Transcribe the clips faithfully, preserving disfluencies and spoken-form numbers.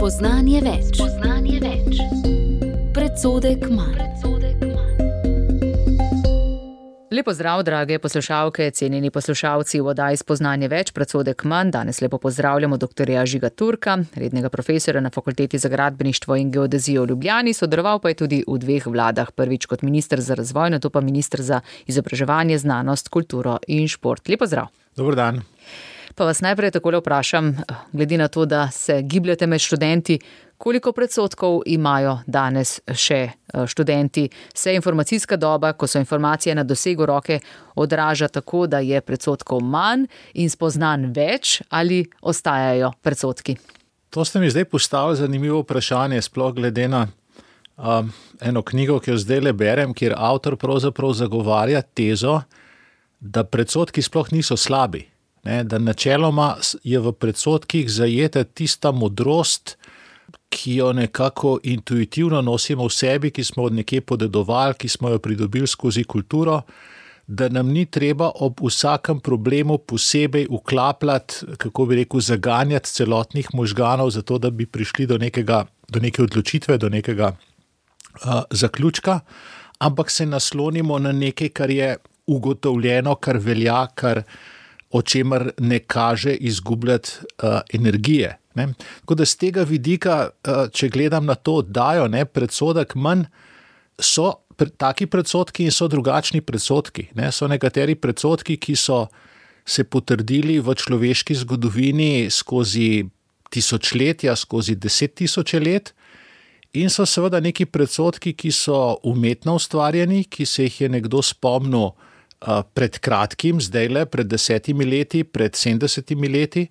Spoznanje več. Spoznanje več. Predsodek manj. Lepo zdrav, drage poslušalke, cenjeni poslušalci v oddaji Spoznanje več, predsodek manj. Danes lepo pozdravljamo doktorja Žiga Turka, rednega profesorja na Fakulteti za gradbeništvo in geodezijo v Ljubljani, sodeloval pa je tudi v dveh vladah, prvič kot minister za razvoj, nato pa minister za izobraževanje, znanost, kulturo in šport. Lepo zdrav. Dober dan. Pa vas najprej takole vprašam, glede na to, da se gibljete med študenti, koliko predsodkov imajo danes še študenti? Se informacijska doba, ko so informacije na dosegu roke, odraža tako, da je predsodkov manj in spoznanj več, ali ostajajo predsodki? To ste mi zdaj postavili zanimivo vprašanje, sploh glede na um, eno knjigo, ki jo zdaj le berem, kjer avtor pravzaprav zagovarja tezo, da predsodki sploh niso slabi. Ne, da načeloma je v predsodkih zajeta tista modrost, ki jo nekako intuitivno nosimo v sebi, ki smo od nekje podedovali, ki smo jo pridobili skozi kulturo, da nam ni treba ob vsakem problemu posebej vklapljati, kako bi rekel, zaganjati celotnih možganov, zato da bi prišli do nekega, do neke odločitve, do nekega uh, zaključka, ampak se naslonimo na nekaj, kar je ugotovljeno, kar velja, kar o čemer ne kaže izgubljati uh, energije. Ne? Tako da z tega vidika, uh, če gledam na to oddajo, ne, predsodek manj, so pre, taki predsodki in so drugačni predsodki. Ne? So nekateri predsodki, ki so se potrdili v človeški zgodovini skozi tisočletja, skozi deset tisoče let, in so seveda neki predsodki, ki so umetno ustvarjeni, ki se jih je nekdo spomnil pred kratkim, zdajle, pred desetimi leti, pred sedemdesetimi leti,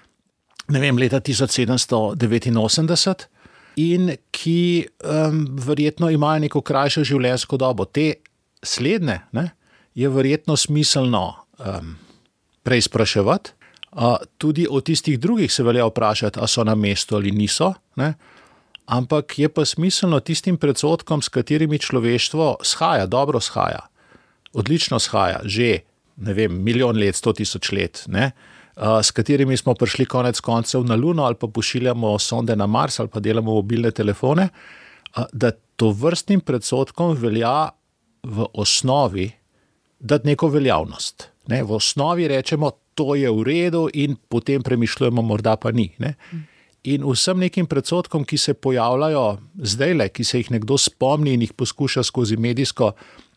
ne vem, leta tisoč sedemsto devetinosemdeset, in ki um, verjetno imajo neko krajšo življenjsko dobo. Te slednje, ne, je verjetno smiselno um, preizpraševati, uh, tudi o tistih drugih se velja vprašati, a so na mestu ali niso, ne, ampak je pa smiselno tistim predsodkom, s katerimi človeštvo shaja, dobro shaja, odlično shaja, že, ne vem, milijon let, sto tisoč let, ne, uh, s katerimi smo prišli konec koncev na Luno ali pa pošiljamo sonde na Mars ali pa delamo mobilne telefone, uh, da to vrstnim predsodkom velja v osnovi dati neko veljavnost. Ne. V osnovi rečemo, to je v redu in potem premišljujemo, morda pa ni. Ne. In vsem nekim predsodkom, ki se pojavljajo zdajle, ki se jih nekdo spomni in jih poskuša skozi medijsko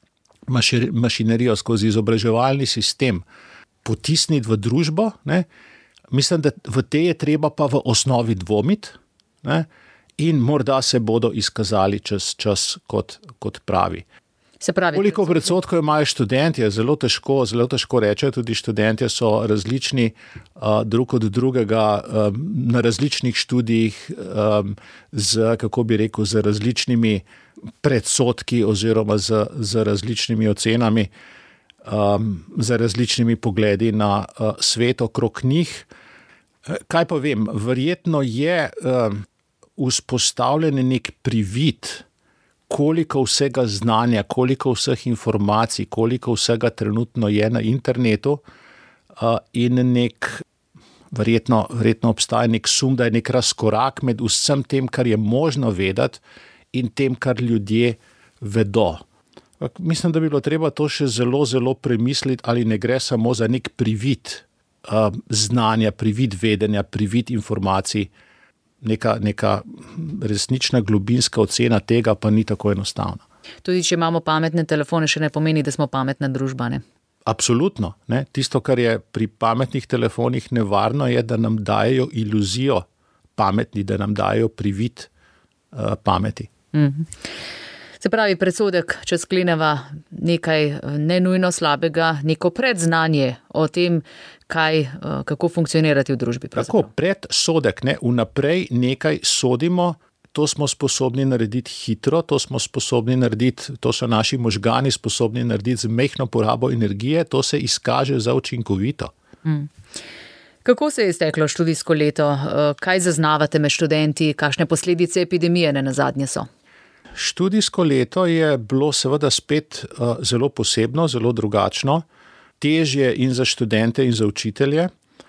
mašinerijo, skozi izobraževalni sistem potisniti v družbo, ne, mislim, da v te je treba pa v osnovi dvomiti, ne, in morda se bodo izkazali čez čas kot, kot pravi. Se pravi, koliko predsodkov imajo študenti, je zelo težko, zelo težko reče, tudi študentje so različni uh, drug od drugega, um, na različnih študijih, um, z, kako bi rekel, z različnimi predsodki oziroma z, z različnimi ocenami, um, z različnimi pogledi na uh, svet okrog njih. Kaj pa vem, verjetno je um, vzpostavljen nek privid, koliko vsega znanja, koliko vseh informacij, koliko vsega trenutno je na internetu, uh, in nek, verjetno, verjetno obstaja nek sum, da je nek razkorak med vsem tem, kar je možno vedeti, in tem, kar ljudje vedo. Mislim, da bi bilo treba to še zelo, zelo premisliti, ali ne gre samo za nek privid uh, znanja, privid vedenja, privid informacij. Neka, neka resnična globinska ocena tega pa ni tako enostavna. Tudi če imamo pametne telefone, še ne pomeni, da smo pametna družba, ne? Absolutno. Ne? Tisto, kar je pri pametnih telefonih nevarno, je, da nam dajejo iluzijo pametni, da nam dajejo privid uh, pameti. Mhm. Se pravi, predsodek, če skleneva nekaj nenujno slabega, neko predznanje o tem, kaj, kako funkcionirati v družbi. Tako, predsodek, ne, vnaprej nekaj sodimo, to smo sposobni narediti hitro, to smo sposobni narediti, to so naši možgani sposobni narediti z majhno porabo energije, to se izkaže za učinkovito. Hmm. Kako se je izteklo študijsko leto? Kaj zaznavate med študenti? Kakšne posledice epidemije ne nazadnje so? Študijsko leto je bilo seveda spet uh, zelo posebno, zelo drugačno, težje in za študente in za učitelje.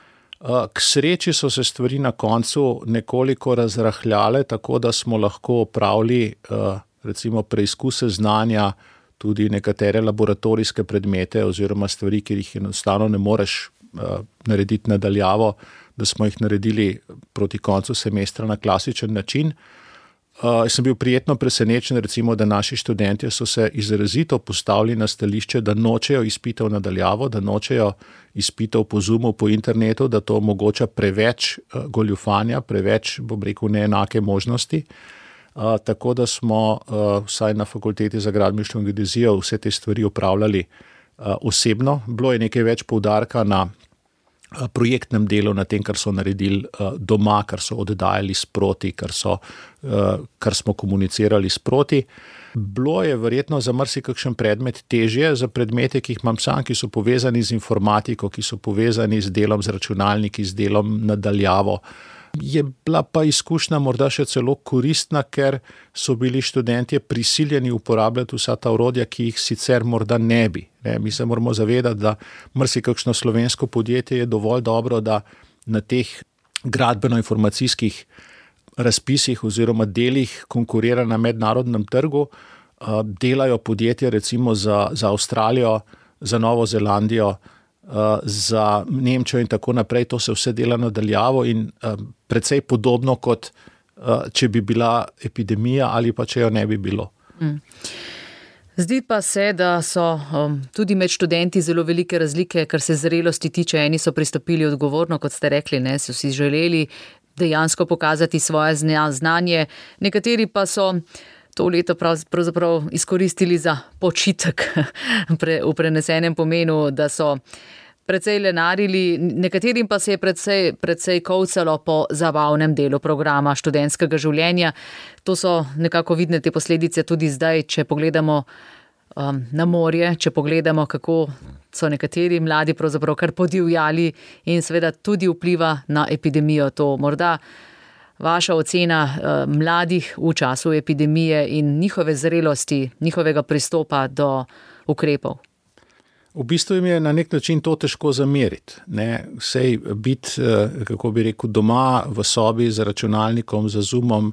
K sreči so se stvari na koncu nekoliko razrahljale, tako da smo lahko opravili recimo preizkuse znanja, tudi nekatere laboratorijske predmete oziroma stvari, ki jih enostavno ne moreš narediti nadaljavo, da smo jih naredili proti koncu semestra na klasičen način. Uh, sem bil prijetno presenečen, recimo, da naši študentje so se izrazito postavili na stališče, da nočejo izpitev nadaljavo, da nočejo izpitev po Zoomu, po internetu, da to omogoča preveč uh, goljufanja, preveč, bom rekel, neenake možnosti. Uh, tako da smo uh, vsaj na Fakulteti za gradbeništvo in geodezijo vse te stvari upravljali uh, osebno. Bilo je nekaj več poudarka na projektnem delu, na tem, kar so naredili doma, kar so oddajali sproti, kar, so, kar smo komunicirali sproti. Bilo je verjetno za marsikakšen predmet težje, za predmete, ki jih imam sam, ki so povezani z informatiko, ki so povezani z delom z računalniki, z delom nadaljavo. Je bila pa izkušnja morda še celo koristna, ker so bili študentje prisiljeni uporabljati vsa ta orodja, ki jih sicer morda ne bi. Ne, mi se moramo zavedati, da marsikakšno slovensko podjetje je dovolj dobro, da na teh gradbeno-informacijskih razpisih oziroma delih konkurira na mednarodnem trgu. Delajo podjetja recimo za, za Avstralijo, za Novo Zelandijo, za Nemčijo in tako naprej, to se vse dela nadaljavo in um, precej podobno kot uh, če bi bila epidemija ali pa če jo ne bi bilo. Mm. Zdi pa se, da so um, tudi med študenti zelo velike razlike, kar se zrelosti tiče. Eni so pristopili odgovorno, kot ste rekli, ne, so si želeli dejansko pokazati svoje znanje, nekateri pa so to leto pravzaprav izkoristili za počitek v prenesenem pomenu, da so precej lenarili, nekaterim pa se je precej, precej kovcalo po zabavnem delu programa študentskega življenja. To so nekako vidne te posledice tudi zdaj, če pogledamo um, na morje, če pogledamo, kako so nekateri mladi pravzaprav kar podivjali in seveda tudi vpliva na epidemijo. To morda vaša ocena uh, mladih v času epidemije in njihove zrelosti, njihovega pristopa do ukrepov? V bistvu jim je na nek način to težko zameriti. Ne? Sej biti, kako bi rekel, doma v sobi za računalnikom, za Zoomom,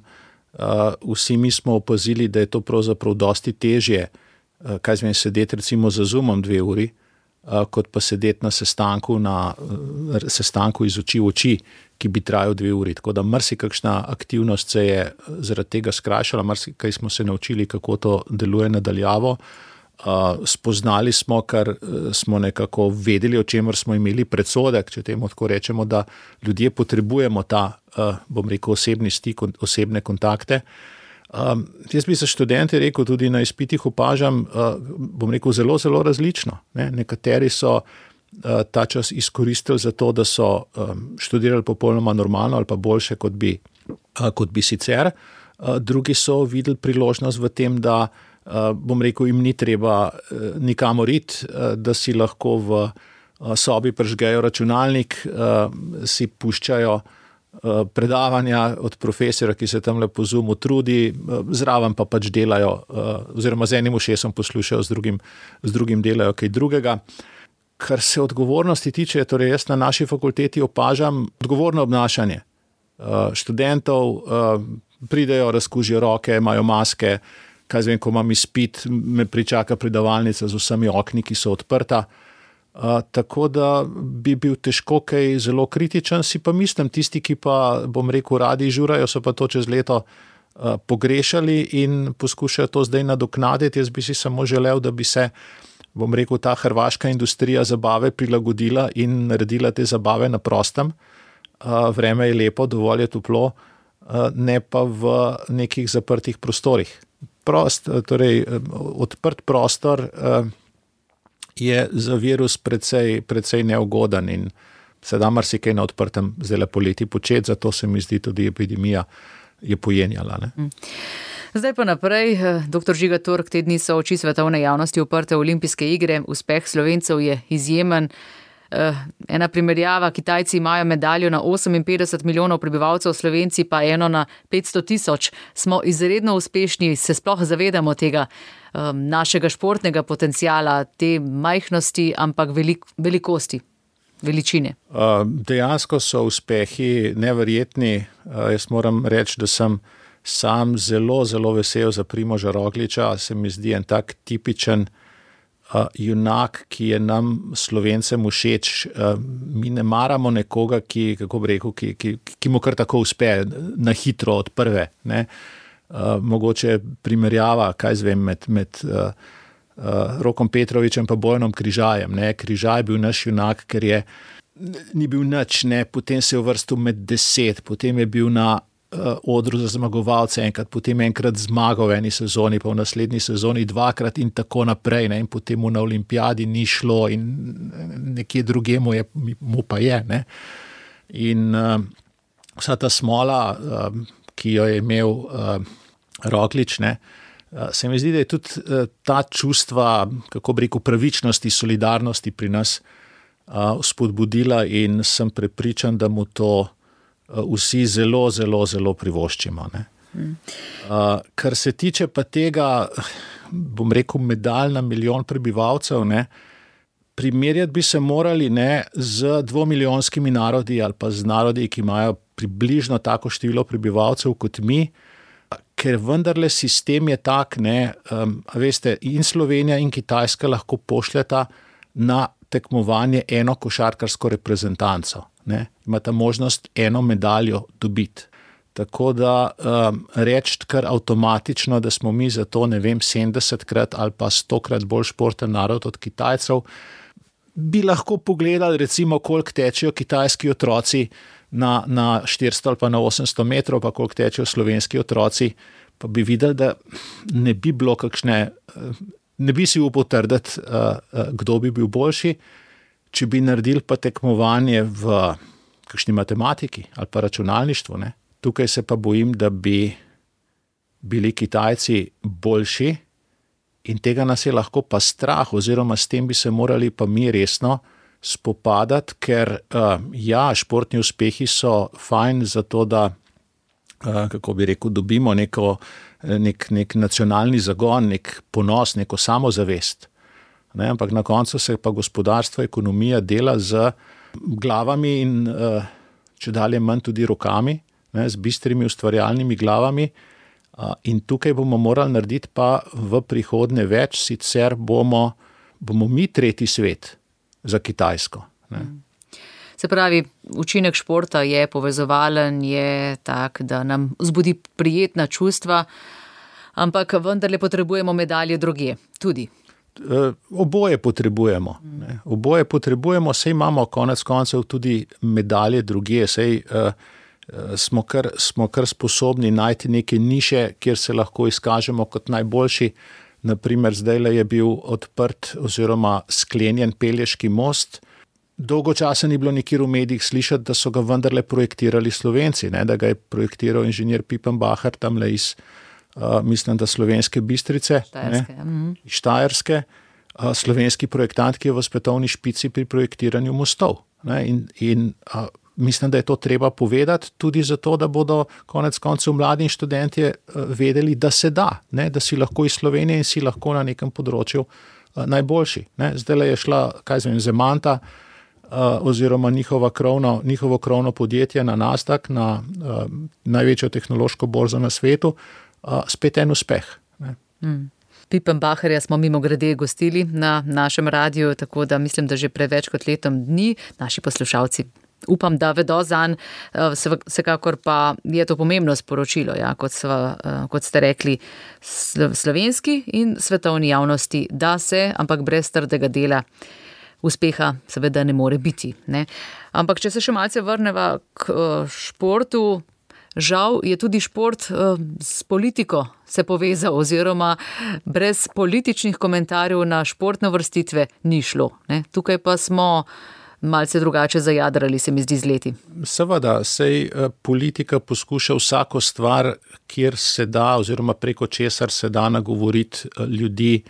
vsi mi smo opazili, da je to pravzaprav dosti težje, kaj zvem, sedeti recimo za Zoomom dve uri, kot pa sedeti na sestanku, na sestanku iz oči v oči, ki bi trajal dve uri. Tako da marsikakšna aktivnost se je zaradi tega skrajšala, marsikaj smo se naučili, kako to deluje nadaljavo. Uh, spoznali smo, kar uh, smo nekako vedeli, o čemer smo imeli predsodek, če temu tako rečemo, da ljudje potrebujemo ta, uh, bom rekel, osebni stik, osebne kontakte. Um, jaz bi za študente rekel, tudi na izpitih opažam, uh, bom rekel, zelo, zelo različno. Ne? Nekateri so uh, ta čas izkoristili za to, da so um, študirali popolnoma normalno ali pa boljše, kot bi, uh, kot bi sicer. Uh, drugi so videli priložnost v tem, da Uh, bom rekel, jim ni treba uh, nikamor iti, uh, da si lahko v uh, sobi prižgejo računalnik, uh, si puščajo uh, predavanja od profesora, ki se tam lepo Zoomu trudi, uh, zraven pa pač delajo, uh, oziroma z enim ušesom poslušajo, z drugim, z drugim delajo kaj drugega. Kar se odgovornosti tiče, torej jaz na naši fakulteti opažam odgovorno obnašanje uh, študentov, uh, pridejo, razkužijo roke, imajo maske. Kaj zvem, ko imam izpit, me pričaka predavalnica z vsemi okni, ki so odprta. Uh, tako da bi bil težko kaj zelo kritičen, si pa mislim, tisti, ki pa, bom rekel, radi žurajo, so pa to čez leto uh, pogrešali in poskušajo to zdaj nadoknaditi. Jaz bi si samo želel, da bi se, bom rekel, ta hrvaška industrija zabave prilagodila in naredila te zabave na prostem. Uh, vreme je lepo, dovolj je toplo, uh, ne pa v nekih zaprtih prostorih. Prost, torej odprt prostor je za virus precej, precej neugoden in se da marsikaj na odprtem zdaj poleti početi, zato se mi zdi tudi epidemija je pojenjala. Ne? Zdaj pa naprej, doktor Žiga Turk, te dni so oči svetovne javnosti uprte v olimpijske igre, uspeh Slovencev je izjemen. Ena primerjava, Kitajci imajo medaljo na oseminpetdeset milijonov prebivalcev, Slovenci pa eno na petsto tisoč. Smo izredno uspešni, se sploh zavedamo tega um, našega športnega potencijala, te majhnosti, ampak velik, velikosti. veličine? Uh, dejansko so uspehi neverjetni. Uh, jaz moram reči, da sem sam zelo, zelo vesel za Primoža Rogliča. Se mi zdi en tak tipičen uh, junak, ki je nam Slovencem všeč. Uh, mi ne maramo nekoga, ki, kako bi rekel, ki, ki, ki mu kar tako uspe na hitro od prve. Ne? Uh, mogoče primerjava, kaj zvem, med, med uh, uh, Rokom Petrovičem pa Bojanom Križajem. Ne? Križaj je bil naš junak, ker je ni bil nič, ne? Potem se je uvrstil med deset, potem je bil na uh, odru za zmagovalce enkrat, potem enkrat zmagal v eni sezoni, pa v naslednji sezoni dvakrat in tako naprej. Ne? In potem mu na olimpijadi ni šlo in nekje drugemu je, mu pa je. Ne? In uh, vsa ta smola, uh, ki jo je imel uh, Roglič, ne? uh, se mi zdi, da je tudi uh, ta čustva, kako bi rekel, pravičnosti, solidarnosti pri nas Uh, spodbudila in sem prepričan, da mu to uh, vsi zelo, zelo, zelo privoščimo. Ne? Mm. Uh, kar se tiče pa tega, bom rekel, medalj na milijon prebivalcev, ne, primerjati bi se morali ne, z dvomilijonskimi narodi ali pa z narodi, ki imajo približno tako število prebivalcev kot mi, ker vendarle sistem je tak, ne, um, veste, in Slovenija in Kitajska lahko pošljeta na tekmovanje eno košarkarsko reprezentanco. Ne? Imate možnost eno medaljo dobiti. Tako da um, reči kar avtomatično, da smo mi za to, ne vem, sedemdesetkrat ali pa stokrat bolj športen narod od Kitajcev, bi lahko pogledali recimo, koliko tečejo kitajski otroci na, na štiristo ali pa na osemsto metrov, pa koliko tečejo slovenski otroci, pa bi videli, da ne bi bilo kakšne... Ne bi si upal trditi, kdo bi bil boljši, če bi naredili pa tekmovanje v kakšni matematiki ali pa računalništvu. Ne? Tukaj se pa bojim, da bi bili Kitajci boljši in tega nas je lahko pa strah, oziroma s tem bi se morali pa mi resno spopadati, ker ja, športni uspehi so fajn za to, da, kako bi rekel, dobimo neko Nek, nek nacionalni zagon, nek ponos, neko samozavest. Ne, ampak na koncu se pa gospodarstvo, ekonomija dela z glavami in uh, če dalje manj tudi rokami, ne, z bistrimi ustvarjalnimi glavami. Uh, in tukaj bomo morali narediti pa v prihodnje več, sicer bomo, bomo mi tretji svet za Kitajsko. Ne. Se pravi, učinek športa je povezovalen, je tak, da nam vzbudi prijetna čustva, ampak vendarle potrebujemo medalje drugje, tudi. Oboje potrebujemo. Ne. Oboje potrebujemo, sej imamo konec koncev tudi medalje drugje, sej uh, smo, kar, smo kar sposobni najti neke niše, kjer se lahko izkažemo kot najboljši. Naprimer, zdajle je bil odprt oziroma sklenjen Pelješki most. Dolgo časa ni bilo nikjer v medijih slišati, da so ga vendarle projektirali Slovenci, ne? Da ga je projektiral inženir Pipenbacher tamle iz, uh, mislim, da Slovenske Bistrice, Štajerske, ne? Iz Štajerske, uh, slovenski projektant, ki je v svetovni špici pri projektiranju mostov. Ne? In, in uh, mislim, da je to treba povedati tudi zato, da bodo konec koncev mladi študentje uh, vedeli, da se da, ne? Da si lahko iz Slovenije in si lahko na nekem področju uh, najboljši. Ne? Zdajle je šla, kaj zvem, Zemanta, Uh, oziroma njihova krovno, njihovo krovno podjetje na Nasdaq, na uh, največjo tehnološko borzo na svetu, uh, spet en uspeh. Mm. Pipenbacherja smo mimogrede gostili na našem radiju, tako da mislim, da že pred več kot letom dni naši poslušalci upam, da vedo zanj, vsekakor pa je to pomembno sporočilo, ja, kot, sva, kot ste rekli, slovenski in svetovni javnosti, da se, ampak brez trdega dela uspeha seveda ne more biti. Ne? Ampak če se še malce vrneva k športu, žal je tudi šport s politiko se povezal oziroma brez političnih komentarjev na športne vrstitve ni šlo. Ne? Tukaj pa smo malce drugače zajadrali, se mi zdi, z leti. Seveda, sej politika poskuša vsako stvar, kjer se da oziroma preko česar se da nagovoriti ljudi,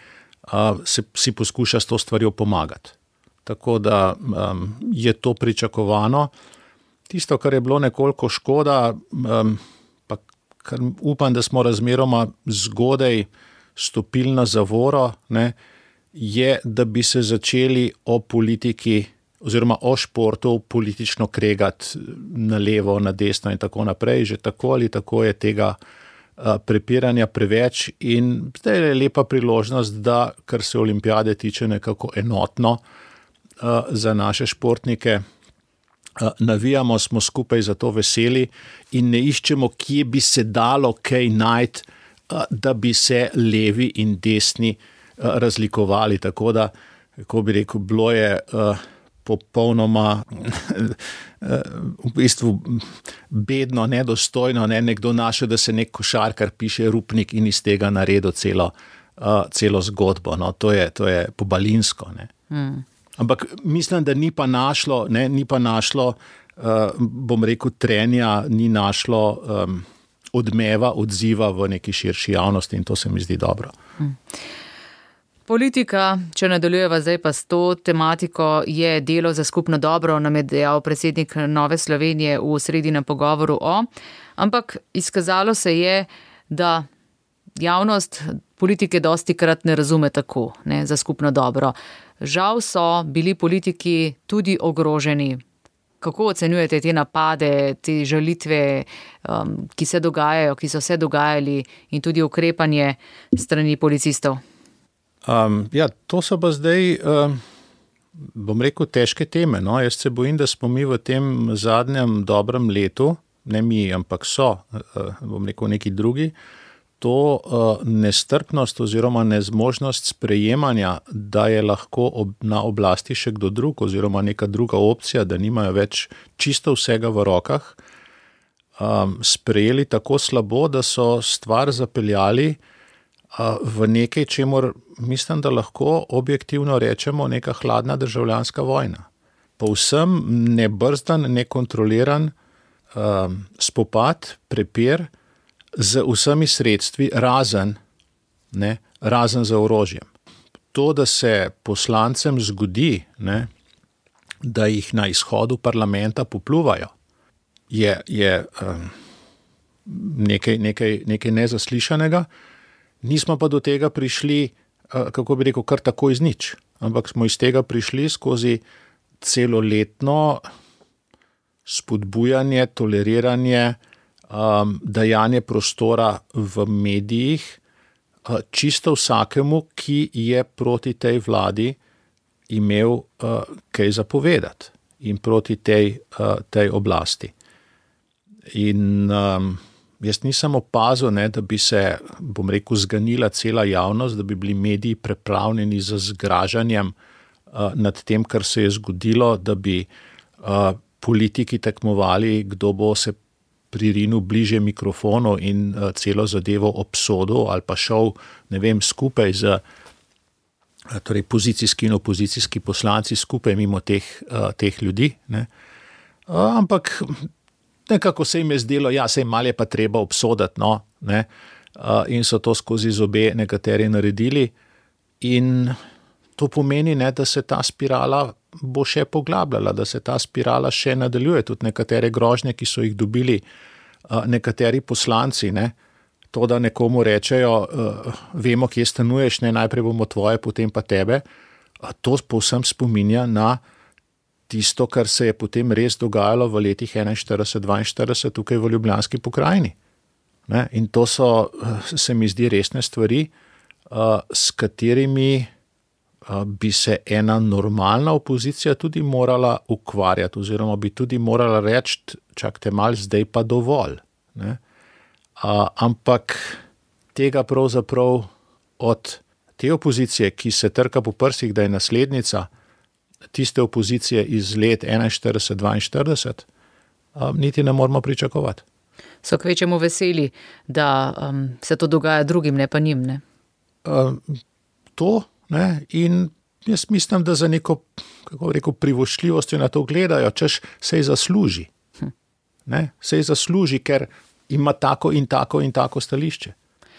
se, si poskuša s to stvarjo pomagati. Tako da um, je to pričakovano. Tisto, kar je bilo nekoliko škoda, um, pa kar upam, da smo razmeroma zgodaj stopili na zavoro, ne, je, da bi se začeli o politiki oziroma o športu politično kregati na levo, na desno in tako naprej. Že tako ali tako je tega prepiranja preveč in zdaj je lepa priložnost, da kar se olimpijade tiče nekako enotno za naše športnike navijamo, smo skupaj za to veseli in ne iščemo, kje bi se dalo kaj najti, da bi se levi in desni razlikovali. Tako da, kako bi rekel, bilo je popolnoma v bistvu bedno, nedostojno, ne, nekdo našel, da se nek košarkar piše Rupnik in iz tega naredil celo, celo zgodbo. No, to je, to je pobalinsko. Ne. Hmm. Ampak mislim, da ni pa našlo, ne, ni pa našlo, uh, bom rekel, trenja, ni našlo um, odmeva, odziva v neki širši javnosti in to se mi zdi dobro. Hmm. Politika, če nadaljujeva zdaj pa s to tematiko, je delo za skupno dobro, nam je dejal predsednik Nove Slovenije v sredinem pogovoru o, ampak izkazalo se je, da javnost politike dostikrat ne razume tako, ne, za skupno dobro. Žal so bili politiki tudi ogroženi. Kako ocenjujete te napade, te žalitve, um, ki se dogajajo, ki so se dogajali in tudi ukrepanje strani policistov? Um, ja, to so pa zdaj, um, bom rekel, težke teme. No? Jaz se bojim, da smo mi v tem zadnjem dobrem letu, ne mi, ampak so, uh, bom rekel, neki drugi, to uh, nestrpnost oziroma nezmožnost sprejemanja, da je lahko ob, na oblasti še kdo drug oziroma neka druga opcija, da nimajo več čisto vsega v rokah, um, sprejeli tako slabo, da so stvar zapeljali uh, v nekaj, čemur mislim, da lahko objektivno rečemo neka hladna državljanska vojna. Povsem nebrzdan, nekontroliran um, spopad, prepir, z vsemi sredstvi, razen, ne, razen za orožjem. To, da se poslancem zgodi, ne, da jih na izhodu parlamenta popluvajo, je, je um, nekaj, nekaj, nekaj nezaslišanega. Nismo pa do tega prišli, uh, kako bi rekel, kar tako iz nič. Ampak smo iz tega prišli skozi celoletno spodbujanje, toleriranje, Um, dajanje prostora v medijih uh, čisto vsakemu, ki je proti tej vladi imel uh, kaj zapovedati in proti tej, uh, tej oblasti. In um, jaz nisem opazil, ne, da bi se, bom rekel, zganila cela javnost, da bi bili mediji preplavljeni z zgražanjem uh, nad tem, kar se je zgodilo, da bi uh, politiki tekmovali, kdo bo se pririnil bliže mikrofonu in uh, celo zadevo obsodil ali pa šel, ne vem, skupaj z uh, torej pozicijski in opozicijski poslanci skupaj mimo teh, uh, teh ljudi. Ne. Uh, ampak nekako se jim je zdelo, ja, se jim malo je pa treba obsoditi, no, ne, uh, in so to skozi zobe nekateri naredili in to pomeni, ne, da se ta spirala bo še poglabljala, da se ta spirala še nadaljuje, tudi nekatere grožnje, ki so jih dobili uh, nekateri poslanci, ne, to, da nekomu rečejo, uh, vemo, kje stanuješ, ne, najprej bomo tvoje, potem pa tebe, uh, to povsem spominja na tisto, kar se je potem res dogajalo v letih enainštirideset dvainštirideset tukaj v Ljubljanski pokrajini. Ne, in to so, uh, se mi zdi, resne stvari, uh, s katerimi bi se ena normalna opozicija tudi morala ukvarjati oziroma bi tudi morala reči, čakajte malo, zdaj pa dovolj. Ne? A, ampak tega pravzaprav od te opozicije, ki se trka po prsih, da je naslednica tiste opozicije iz let enainštirideset dvainštirideset, a, niti ne moramo pričakovati. So kvečemu veseli, da um, se to dogaja drugim, ne pa njim, ne? A, to Ne, in jaz mislim, da za neko, kako rekel, privoščljivostjo na to gledajo, češ se ji zasluži. Ne, se ji zasluži, ker ima tako in tako in tako stališče.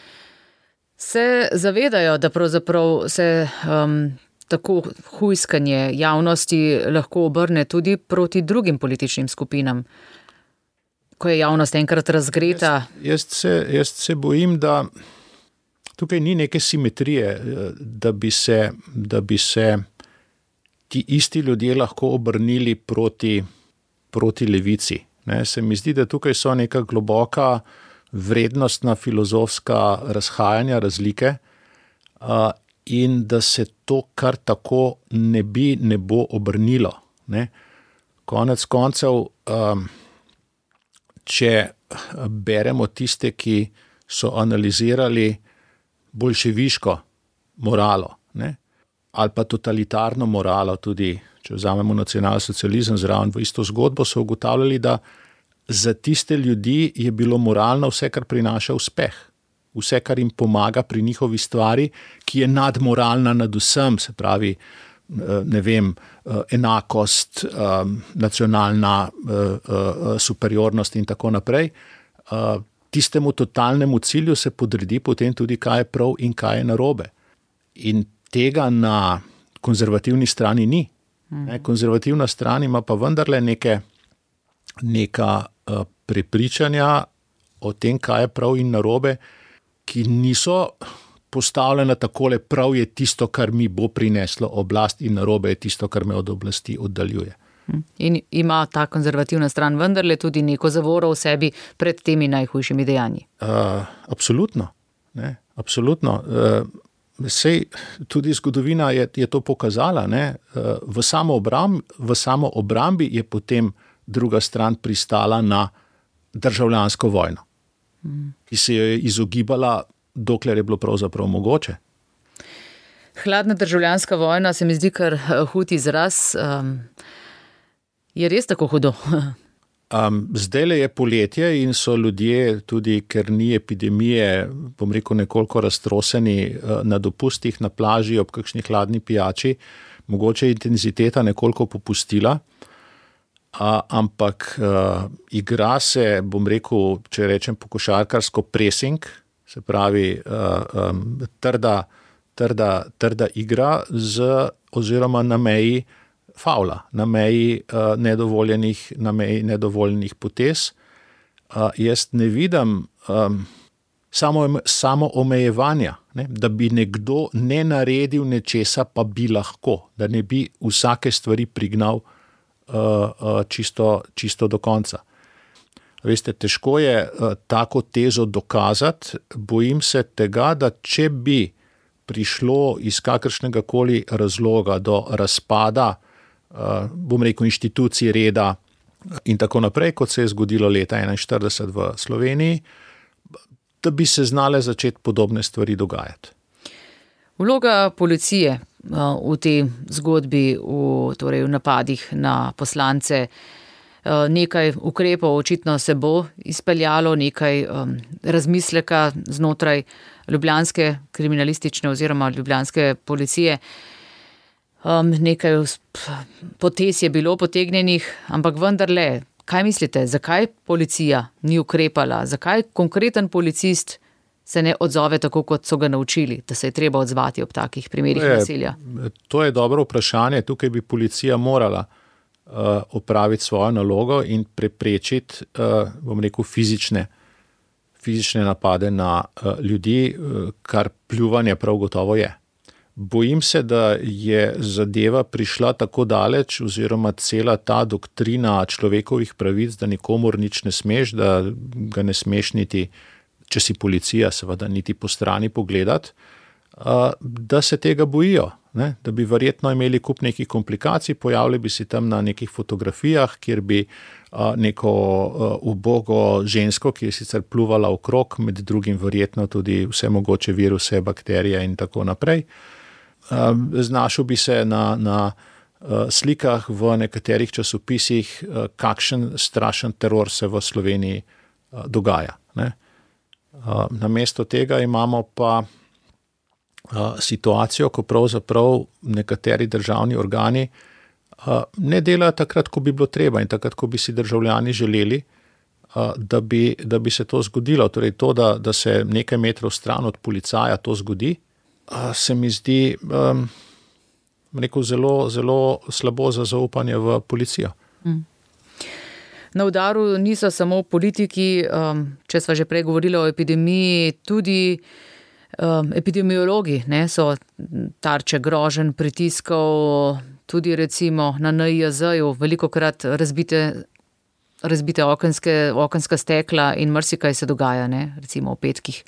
Se zavedajo, da pravzaprav se um, tako hujskanje javnosti lahko obrne tudi proti drugim političnim skupinam, ko je javnost enkrat razgreta? Jaz, jaz, se, jaz se bojim, da tukaj ni neke simetrije, da bi se, da bi se ti isti ljudje lahko obrnili proti, proti levici. Ne, se mi zdi, da tukaj so neka globoka vrednostna filozofska razhajanja, razlike uh, in da se to kar tako ne bi, ne bo obrnilo. Ne. Konec koncev, um, če beremo tiste, ki so analizirali boljševiško moralo, ne, ali pa totalitarno moralo, tudi če vzamemo nacionalsocializem zraven v isto zgodbo, so ugotavljali, da za tiste ljudi je bilo moralno vse, kar prinaša uspeh. Vse, kar jim pomaga pri njihovi stvari, ki je nadmoralna nad vsem, se pravi, ne vem, enakost, nacionalna superiornost in tako naprej. Tistemu totalnemu cilju se podredi potem tudi, kaj je prav in kaj je narobe. In tega na konzervativni strani ni. Konzervativna stran ima pa vendarle neke, neka prepričanja o tem, kaj je prav in narobe, ki niso postavljena takole, prav je tisto, kar mi bo prineslo oblast in narobe je tisto, kar me od oblasti oddaljuje. In ima ta konzervativna stran vendarle tudi neko zavoro v sebi pred temi najhujšimi dejanji? Uh, absolutno. Ne, absolutno. Uh, sej tudi zgodovina je, je to pokazala. Ne? Uh, v samo obrambi, v samo obrambi je potem druga stran pristala na državljansko vojno, hmm. ki se jo je izogibala, dokler je bilo pravzaprav mogoče. Hladna državljanska vojna se mi zdi kar hud izraz. Um, je res tako hudo? um, zdajle je poletje in so ljudje, tudi ker ni epidemije, bom rekel, nekoliko raztroseni na dopustih na plaži ob kakšni hladni pijači, mogoče intenziteta nekoliko popustila. Uh, ampak uh, igra se, bom rekel, če rečem po košarkarsko, pressing, se pravi uh, um, trda, trda, trda igra z, oziroma na meji favla, na meji, uh, nedovoljenih, na meji nedovoljenih potez. Uh, jaz ne vidim um, samo, samo omejevanja, ne, da bi nekdo ne naredil nečesa, pa bi lahko, da ne bi vsake stvari prignal Uh, uh, čisto, čisto do konca. Veste, težko je uh, tako tezo dokazati. Bojim se tega, da če bi prišlo iz kakršnega koli razloga do razpada, uh, bom rekel, inštitucij reda in tako naprej, kot se je zgodilo leta enainštirideset v Sloveniji, da bi se znale začeti podobne stvari dogajati. Vloga policije v tej zgodbi, v, torej v napadih na poslance, nekaj ukrepov očitno se bo izpeljalo, nekaj um, razmisleka znotraj ljubljanske kriminalistične oziroma ljubljanske policije. Um, nekaj potez je bilo potegnjenih, ampak vendarle, kaj mislite, zakaj policija ni ukrepala, zakaj konkreten policist se ne odzove tako, kot so ga naučili, da se je treba odzvati ob takih primerih nasilja? To je dobro vprašanje. Tukaj bi policija morala uh, opraviti svojo nalogo in preprečiti, uh, bom rekel, fizične, fizične napade na uh, ljudi, uh, kar pljuvanje prav gotovo je. Bojim se, da je zadeva prišla tako daleč, oziroma cela ta doktrina človekovih pravic, da nikomur nič ne smeš, da ga ne smeš niti, če si policija, seveda niti po strani pogledati, da se tega bojijo, ne? Da bi verjetno imeli kup nekih komplikacij, pojavili bi se tam na nekih fotografijah, kjer bi neko ubogo žensko, ki je sicer pluvala okrog, med drugim verjetno tudi vse mogoče viruse, bakterije in tako naprej. Znašel bi se na, na slikah v nekaterih časopisih, kakšen strašen teror se v Sloveniji dogaja, ne? Namesto tega imamo pa situacijo, ko pravzaprav nekateri državni organi ne delajo takrat, ko bi bilo treba in takrat, ko bi si državljani želeli, da bi, da bi se to zgodilo. Torej to, da, da se nekaj metrov stran od policaja to zgodi, se mi zdi um, rekel, zelo, zelo slabo za zaupanje v policijo. Mm. Na udaru niso samo politiki, če sva že prej govorila o epidemiji, tudi epidemiologi, ne, so tarče groženj, pritiskov, tudi recimo na N I J Z-ju veliko krat razbite, razbite okenske, okenska stekla in marsikaj se dogaja, ne? Recimo v petkih.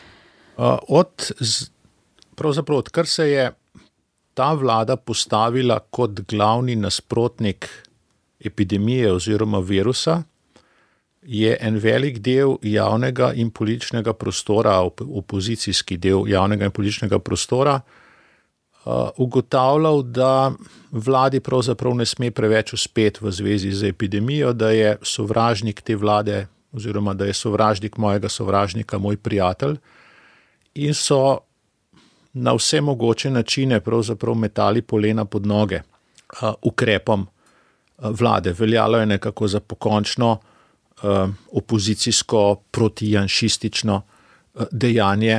Od, pravzaprav, odkar se je ta vlada postavila kot glavni nasprotnik epidemije oziroma virusa, je en velik del javnega in političnega prostora, opozicijski del javnega in političnega prostora, ugotavljal, da vladi pravzaprav ne sme preveč uspeti v zvezi z epidemijo, da je sovražnik te vlade oziroma da je sovražnik mojega sovražnika moj prijatelj, in so na vse mogoče načine pravzaprav metali polena pod noge ukrepom vlade. Veljalo je nekako za pokončno opozicijsko protijanšistično dejanje,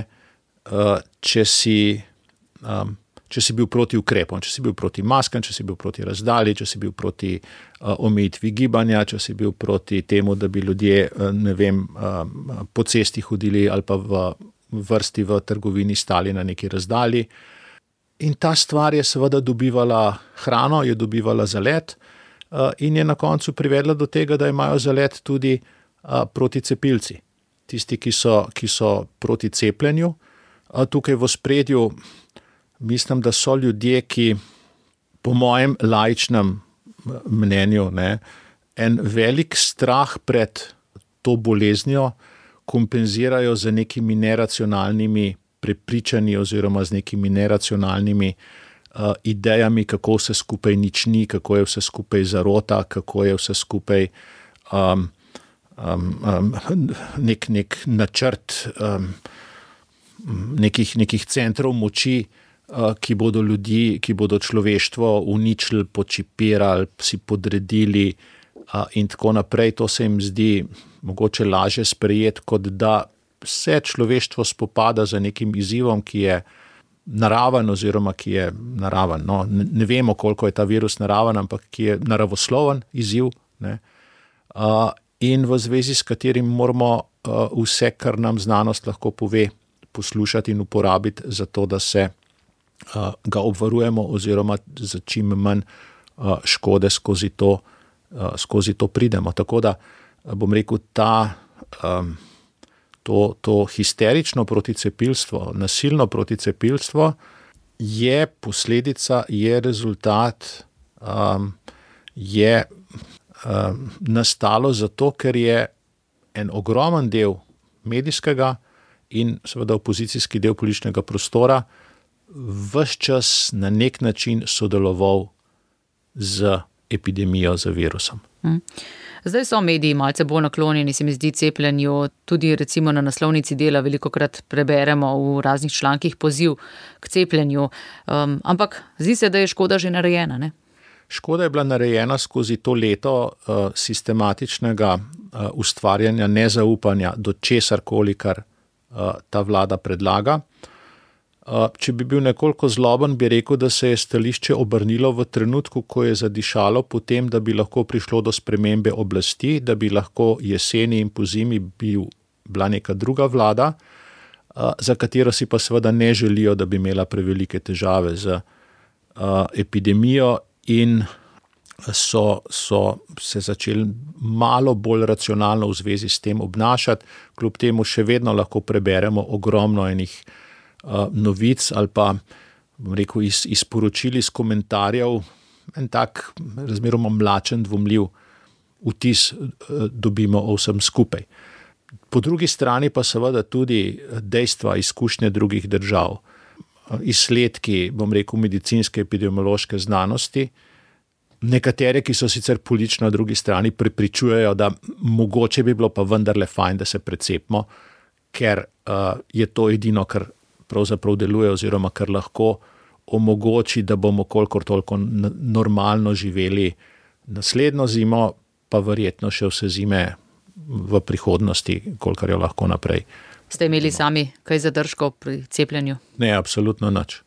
če si, če si bil proti ukrepom, če si bil proti maskam, če si bil proti razdalji, če si bil proti omejitvi gibanja, če si bil proti temu, da bi ljudje, ne vem, po cesti hodili ali pa v vrsti v trgovini stali na neki razdalji. In ta stvar je seveda dobivala hrano, je dobivala zalet in je na koncu privedla do tega, da imajo zalet tudi proticepilci. Tisti, ki so, ki so proti cepljenju. Tukaj v ospredju mislim, da so ljudje, ki po mojem laičnem mnenju, ne, en velik strah pred to boleznijo kompenzirajo z nekimi neracionalnimi prepričanji oziroma z nekimi neracionalnimi uh, idejami, kako vse skupaj nič ni, kako je vse skupaj zarota, kako je vse skupaj um, um, um, nek, nek načrt um, nekih, nekih centrov moči, uh, ki bodo ljudi, ki bodo človeštvo uničili, počipirali, si podredili uh, in tako naprej. To se jim zdi mogoče lažje sprejeti, kot da se človeštvo spopada z nekim izzivom, ki je naraven oziroma ki je naraven. No, ne, ne vemo, koliko je ta virus naraven, ampak ki je naravosloven izziv, ne, uh, in v zvezi s katerim moramo uh, vse, kar nam znanost lahko pove, poslušati in uporabiti za to, da se uh, ga obvarujemo oziroma za čim manj uh, škode skozi to, uh, skozi to pridemo. Tako da bom rekel, ta, um, to, to histerično proticepilstvo, nasilno proticepilstvo je posledica, je rezultat, um, je um, nastalo zato, ker je en ogromen del medijskega in seveda opozicijski del političnega prostora ves čas na nek način sodeloval z epidemijo, z virusom. Hmm. Zdaj so mediji malce bolj naklonjeni, se mi zdi, cepljenju, tudi recimo na naslovnici Dela velikokrat preberemo v raznih člankih poziv k cepljenju, um, ampak zdi se, da je škoda že narejena, ne? Škoda je bila narejena skozi to leto uh, sistematičnega uh, ustvarjanja nezaupanja do česarkoli, kar uh, ta vlada predlaga. Uh, če bi bil nekoliko zloben, bi rekel, da se je stališče obrnilo v trenutku, ko je zadišalo potem, da bi lahko prišlo do spremembe oblasti, da bi lahko jeseni in pozimi bil, bila neka druga vlada, uh, za katero si pa seveda ne želijo, da bi imela prevelike težave z uh, epidemijo in so, so se začeli malo bolj racionalno v zvezi s tem obnašati. Kljub temu še vedno lahko preberemo ogromno enih Uh, novic ali pa, bom rekel, iz, iz poročil, iz komentarjev, en tak razmeroma mlačen, dvomljiv vtis uh, dobimo o vsem skupaj. Po drugi strani pa seveda tudi dejstva, izkušnje drugih držav, uh, izsledki, bom rekel, medicinske epidemiološke znanosti, nekatere, ki so sicer politično na drugi strani, prepričujejo, da mogoče bi bilo pa vendarle fajn, da se precepimo, ker uh, je to edino, kar pravzaprav deluje oziroma kar lahko omogoči, da bomo kolikor toliko normalno živeli naslednjo zimo, pa verjetno še vse zime v prihodnosti, kolikor jo lahko naprej. Ste imeli sami kaj zadržkov pri cepljenju? Ne, absolutno nič.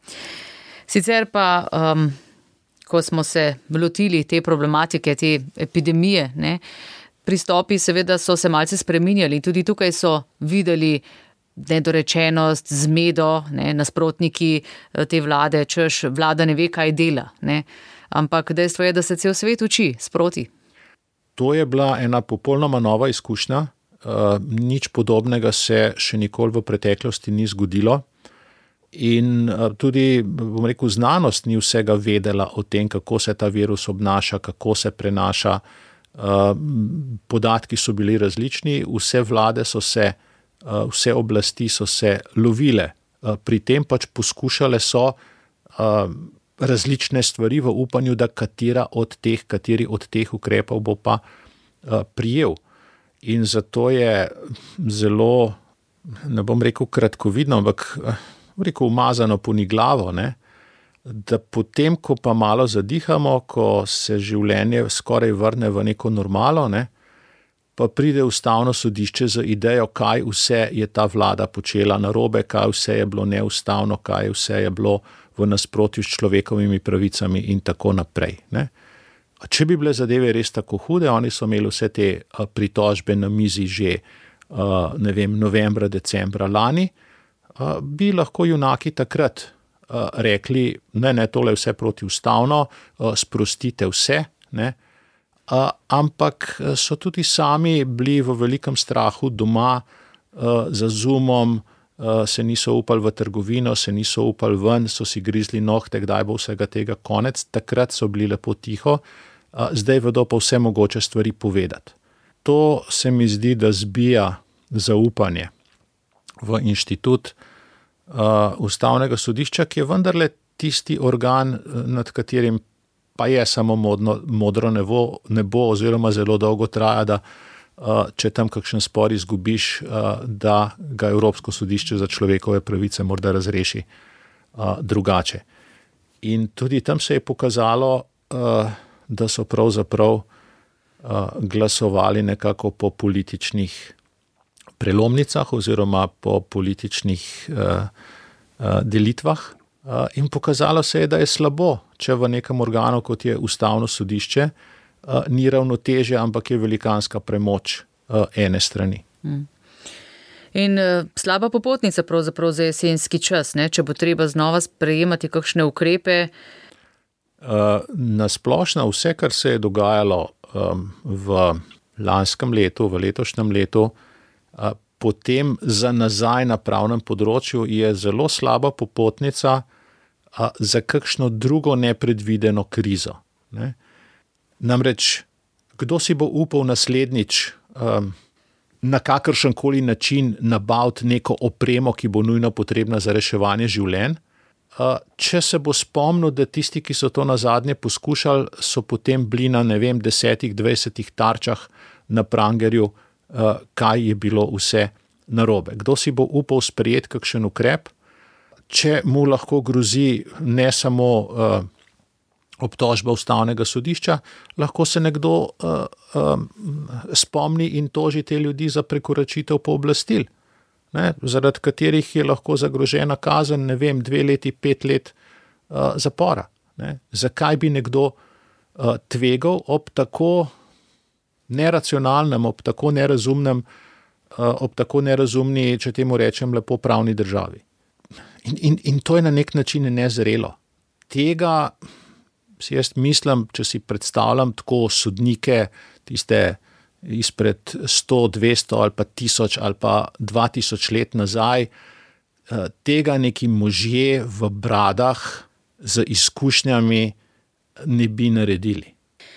Sicer pa, um, ko smo se lotili te problematike, te epidemije, ne, pristopi seveda so se malce spreminjali in tudi tukaj so videli nedorečenost, zmedo, ne, nasprotniki te vlade, češ vlada ne ve, kaj dela. Ne. Ampak dejstvo je, da se cel svet uči sproti. To je bila ena popolnoma nova izkušnja. Uh, nič podobnega se še nikoli v preteklosti ni zgodilo. In uh, tudi, bom rekel, znanost ni vsega vedela o tem, kako se ta virus obnaša, kako se prenaša. Uh, podatki so bili različni, vse vlade so se, uh, vse oblasti so se lovile. Uh, pri tem pač poskušale so uh, različne stvari v upanju, da katera od teh, kateri od teh ukrepov bo pa uh, prijel. In zato je zelo, ne bom rekel kratkovidno, ampak rekel umazano poniglavo, ne, da potem, ko pa malo zadihamo, ko se življenje skoraj vrne v neko normalo, ne, pa pride ustavno sodišče z idejo, kaj vse je ta vlada počela narobe, kaj vse je bilo neustavno, kaj vse je bilo v nasprotju s človekovimi pravicami in tako naprej. Ne. Če bi bile zadeve res tako hude, oni so imeli vse te pritožbe na mizi že ne vem, novembra, decembra lani, bi lahko junaki takrat rekli, ne, ne, tole je vse protiustavno, sprostite vse, ne, ampak so tudi sami bili v velikem strahu doma za Zoomom, se niso upali v trgovino, se niso upali ven, so si grizli nohte, kdaj bo vsega tega konec, takrat so bili lepo tiho, zdaj vedo pa vse mogoče stvari povedati. To se mi zdi, da zbija zaupanje v inštitut ustavnega sodišča, ki je vendarle tisti organ, nad katerim pa je samo modno, modro nebo, nebo oziroma zelo dolgo traja, da če tam kakšen spor izgubiš, da ga Evropsko sodišče za človekove pravice morda razreši drugače. In tudi tam se je pokazalo, da so pravzaprav glasovali nekako po političnih prelomnicah oziroma po političnih delitvah. In pokazalo se je, da je slabo, če v nekem organu, kot je ustavno sodišče, ni ravnotežje, ampak je velikanska premoč ene strani. In slaba popotnica pravzaprav za jesenski čas, ne? Če bo treba znova sprejemati kakšne ukrepe. Na splošno vse, kar se je dogajalo v lanskem letu, v letošnjem letu, potem za nazaj na pravnem področju je zelo slaba popotnica za kakšno drugo nepredvideno krizo. Ne? Namreč, kdo si bo upal naslednjič um, na kakršenkoli način nabaviti neko opremo, ki bo nujno potrebna za reševanje življenj, uh, če se bo spomnil, da tisti, ki so to nazadnje poskušali, so potem bili na, ne vem, desetih, dvajsetih tarčah na prangerju, uh, kaj je bilo vse narobe. Kdo si bo upal sprejeti kakšen ukrep, če mu lahko grozi ne samo uh, obtožba ustavnega sodišča, lahko se nekdo uh, um, spomni in toži te ljudi za prekoračitev pooblastil, ne, zaradi katerih je lahko zagrožena kazen, ne vem, dve leti, pet let uh, zapora. Ne. Zakaj bi nekdo uh, tvegal ob tako neracionalnem, ob tako nerazumnem, uh, ob tako nerazumni, če temu rečem, lepo pravni državi. In, in, in to je na nek način nezrelo. Tega si jaz mislim, če si predstavljam tako sodnike, tiste izpred sto, dvesto ali pa tisoč ali pa dva tisoč let nazaj, tega neki možje v bradah z izkušnjami ne bi naredili.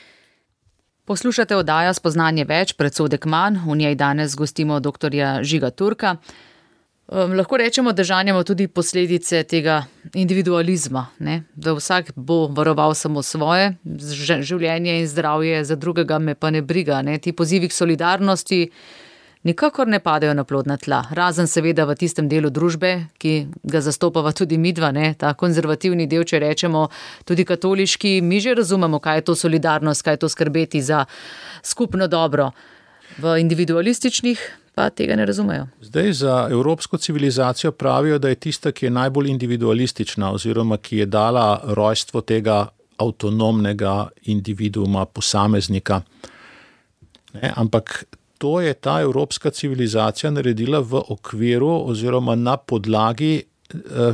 Poslušate oddajo Spoznanje več, predsodek manj, v njej danes gostimo doktorja Žiga Turka. Um, lahko rečemo, da žanjamo tudi posledice tega individualizma, ne? Da vsak bo varoval samo svoje, življenje in zdravje, za drugega me pa ne briga. Ne? Ti pozivi k solidarnosti nikakor ne padajo na plodna tla, razen seveda v tistem delu družbe, ki ga zastopava tudi midva, ne? Ta konzervativni del, če rečemo, tudi katoliški, mi že razumemo, kaj je to solidarnost, kaj je to skrbeti za skupno dobro. V individualističnih pa tega ne razumejo. Zdaj za evropsko civilizacijo pravijo, da je tista, ki je najbolj individualistična oziroma ki je dala rojstvo tega avtonomnega individuuma, posameznika. Ne, ampak to je ta evropska civilizacija naredila v okviru oziroma na podlagi eh,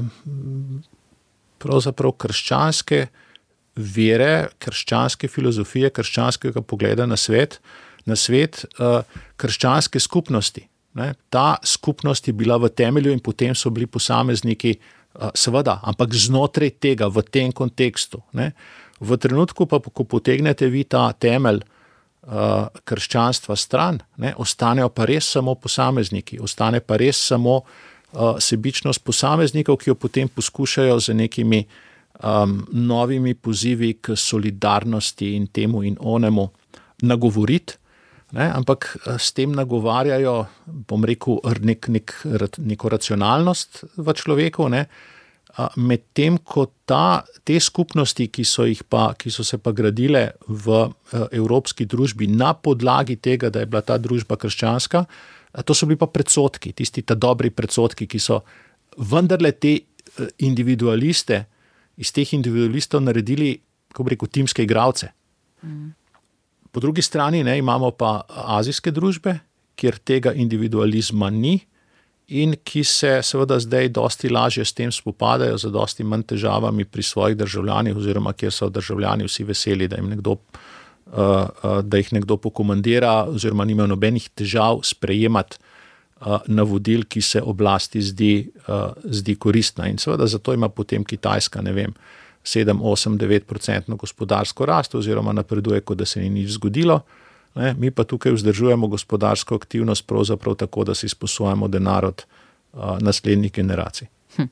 pravzaprav krščanske vere, krščanske filozofije, krščanskega pogleda na svet, na svet uh, krščanske skupnosti. Ne? Ta skupnost je bila v temelju in potem so bili posamezniki, uh, seveda, ampak znotraj tega, v tem kontekstu. Ne? V trenutku pa, ko potegnete vi ta temelj uh, krščanstva stran, ne? Ostanejo pa res samo posamezniki, ostane pa res samo uh, sebičnost posameznikov, ki jo potem poskušajo z nekimi Um, novimi pozivi k solidarnosti in temu in onemu nagovoriti, ne? Ampak s tem nagovarjajo, bom rekel, nek, nek, neko racionalnost v človeku, ne? Medtem ko ta, te skupnosti, ki so, jih pa, ki so se pa gradile v evropski družbi na podlagi tega, da je bila ta družba krščanska, to so bili pa predsodki, tisti ta dobri predsodki, ki so vendarle te individualiste iz teh individualistov naredili, kako bi rekel, timske igralce. Mm. Po drugi strani ne, imamo pa azijske družbe, kjer tega individualizma ni in ki se seveda zdaj dosti lažje s tem spopadajo, za dosti manj težavami pri svojih državljanih, oziroma kjer so državljani vsi veseli, da jim nekdo, uh, uh, da jih nekdo pokomandira, oziroma nimajo nobenih težav sprejemati uh, navodil, ki se oblasti zdi, uh, zdi koristna. In seveda zato ima potem Kitajska, ne vem, sedem, osem, devet procentno gospodarsko rast, oziroma napreduje, kot da se ni nič zgodilo. Ne? Mi pa tukaj vzdržujemo gospodarsko aktivnost pravzaprav tako, da si sposojamo denar od uh, naslednjih generacij. Hm.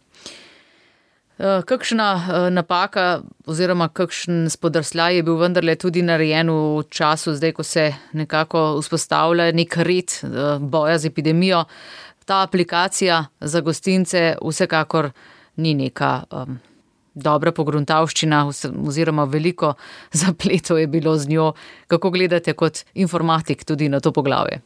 Kakšna napaka oziroma kakšen spodrsljaj je bil vendarle tudi narejen v času, zdaj, ko se nekako vzpostavlja nek red boja z epidemijo. Ta aplikacija za gostince vsekakor ni neka um, dobra pogruntavščina oziroma veliko zapletov je bilo z njo. Kako gledate kot informatik tudi na to poglavje?